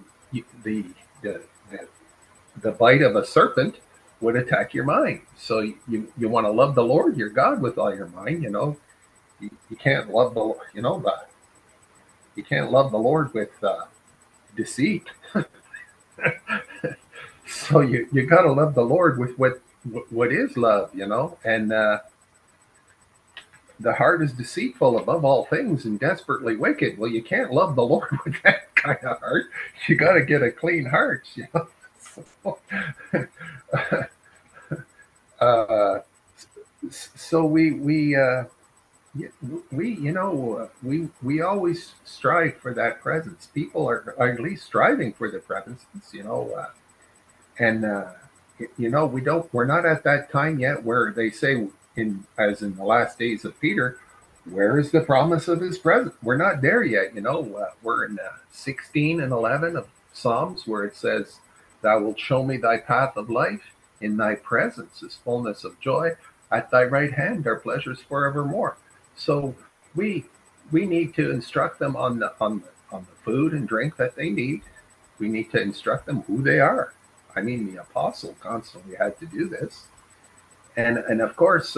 the bite of a serpent would attack your mind. So you want to love the Lord your God with all your mind. You can't love you can't love the Lord with deceit. So you got to love the Lord with what is love, and the heart is deceitful above all things and desperately wicked. Well, you can't love the Lord with that kind of heart. You got to get a clean heart, So we always strive for that presence. People are at least striving for the presence, and we're not at that time yet where they say, as in the last days of Peter, where is the promise of his presence? We're not there yet. We're in 16 and 11 of Psalms, where it says, thou wilt show me thy path of life. In thy presence is fullness of joy. At thy right hand are pleasures forevermore. So we need to instruct them on on the food and drink that they need. We need to instruct them who they are. I mean, the apostle constantly had to do this, and of course,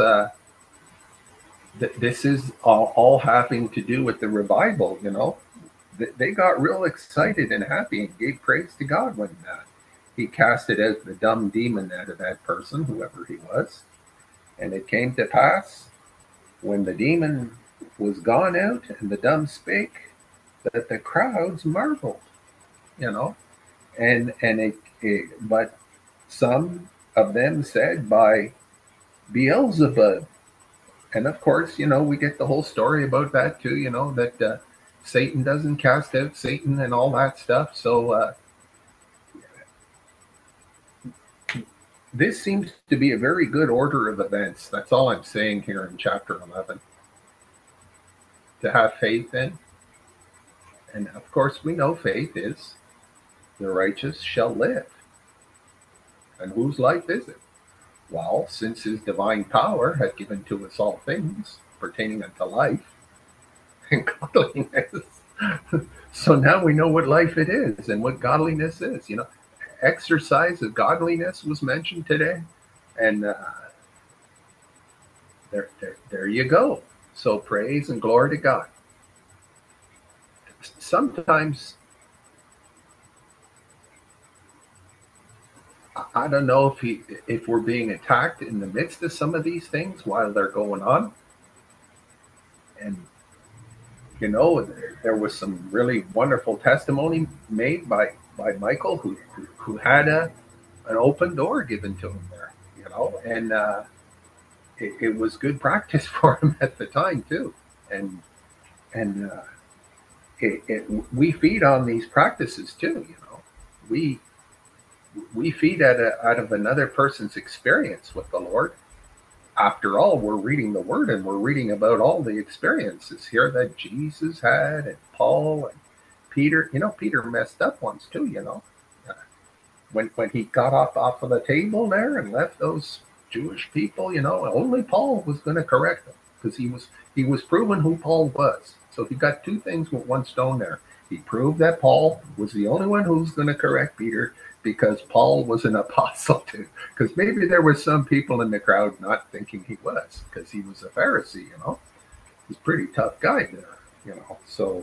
this is all having to do with the revival. You know, they got real excited and happy and gave praise to God when he casted out the dumb demon out of that person, whoever he was. And it came to pass, when the demon was gone out and the dumb spake, that the crowds marveled, you know. But some of them said, by Beelzebub. And of course, you know, we get the whole story about that too, you know, that Satan doesn't cast out Satan and all that stuff. So this seems to be a very good order of events. That's all I'm saying here in chapter 11. To have faith in. And of course, we know faith is the righteous shall live. And whose life is it? Well, since his divine power had given to us all things pertaining unto life and godliness. So now we know what life it is and what godliness is. You know, exercise of godliness was mentioned today. And there you go. So praise and glory to God. Sometimes, I don't know if we're being attacked in the midst of some of these things while they're going on. And, you know, there was some really wonderful testimony made by Michael, who had an open door given to him there, you know, and it was good practice for him at the time too. And we feed on these practices too, you know. We feed out of another person's experience with the Lord. After all, we're reading the Word and we're reading about all the experiences here that Jesus had, and Paul and Peter. You know, Peter messed up once too, you know. When he got off of the table there and left those Jewish people, you know, only Paul was going to correct them, because he was proving who Paul was. So he got two things with one stone there. He proved that Paul was the only one who was going to correct Peter, because Paul was an apostle too. Because maybe there were some people in the crowd not thinking he was, because he was a Pharisee, you know. He's a pretty tough guy there, you know. So,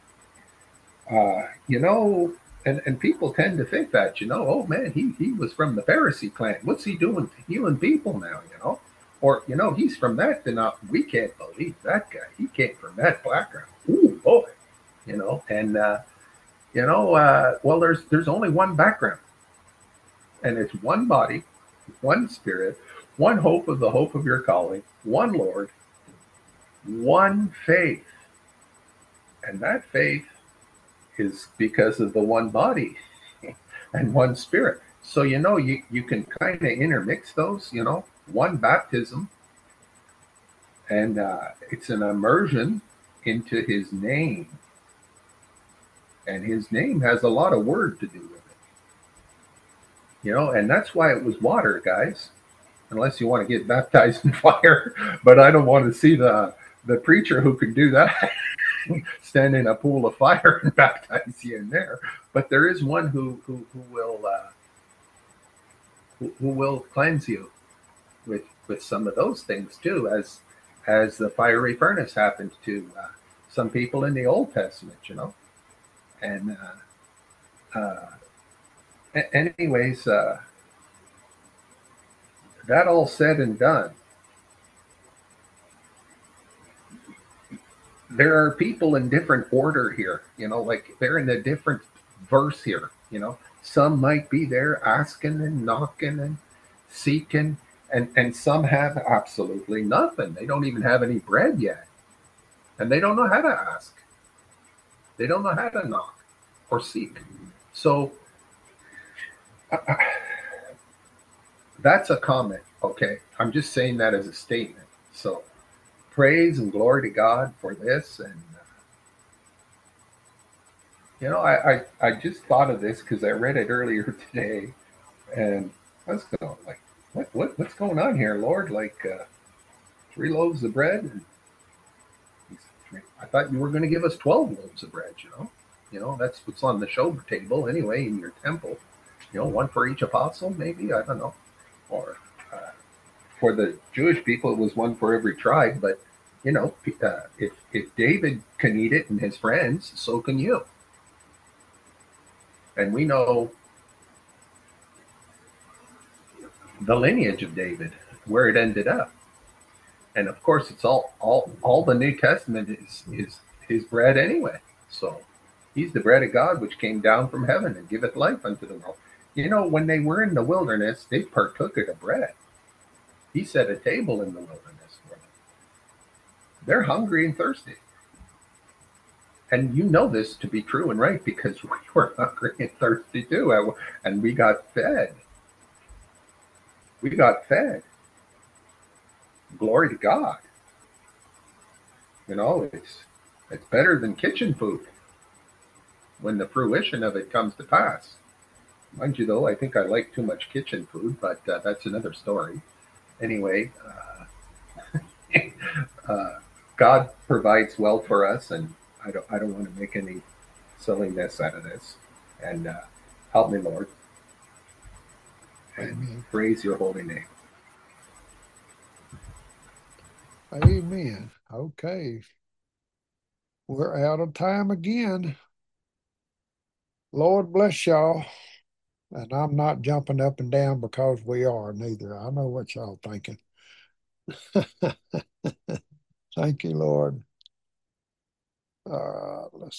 you know, and people tend to think that, you know, oh man, he was from the Pharisee clan. What's he doing healing people now, you know? Or, you know, he's from that we can't believe that guy. He came from that background. Ooh, boy, you know. And you know, well, there's only one background, and it's one body, one spirit, one hope of the hope of your calling, one Lord, one faith, and that faith is because of the one body and one spirit. So, you know, you can kind of intermix those, you know, one baptism, and it's an immersion into his name. And his name has a lot of word to do with it. You know, and that's why it was water, guys. Unless you want to get baptized in fire. But I don't want to see the preacher who can do that stand in a pool of fire and baptize you in there. But there is one who will cleanse you with some of those things too, as the fiery furnace happened to some people in the Old Testament, you know. And anyways, that all said and done, there are people in different order here, you know, like they're in a different verse here, you know. Some might be there asking and knocking and seeking, and some have absolutely nothing. They don't even have any bread yet, and they don't know how to ask. They don't know how to knock or seek. So that's a comment, okay? I'm just saying that as a statement. So praise and glory to God for this. And, you know, I just thought of this because I read it earlier today, and I was going like, what's going on here, Lord? Like 3 loaves of bread? And I thought you were going to give us 12 loaves of bread, you know? That's what's on the show table anyway in your temple. One for each apostle, maybe, I don't know. Or for the Jewish people, it was one for every tribe. But if David can eat it and his friends, so can you. And we know the lineage of David, where it ended up. And of course, it's all the New Testament is his bread anyway. So he's the bread of God, which came down from heaven and giveth life unto the world. When they were in the wilderness, they partook of the bread. He set a table in the wilderness for them. They're hungry and thirsty. And you know this to be true and right because we were hungry and thirsty too. And we got fed. We got fed. Glory to God. It's better than kitchen food when the fruition of it comes to pass. Mind you, though, I think I like too much kitchen food, but that's another story. Anyway, God provides well for us, and I don't want to make any silliness out of this. And help me, Lord, and Amen. praise your holy name. Amen. Okay. We're out of time again. Lord bless y'all. And I'm not jumping up and down because we are neither. I know what y'all thinking. Thank you, Lord. Let's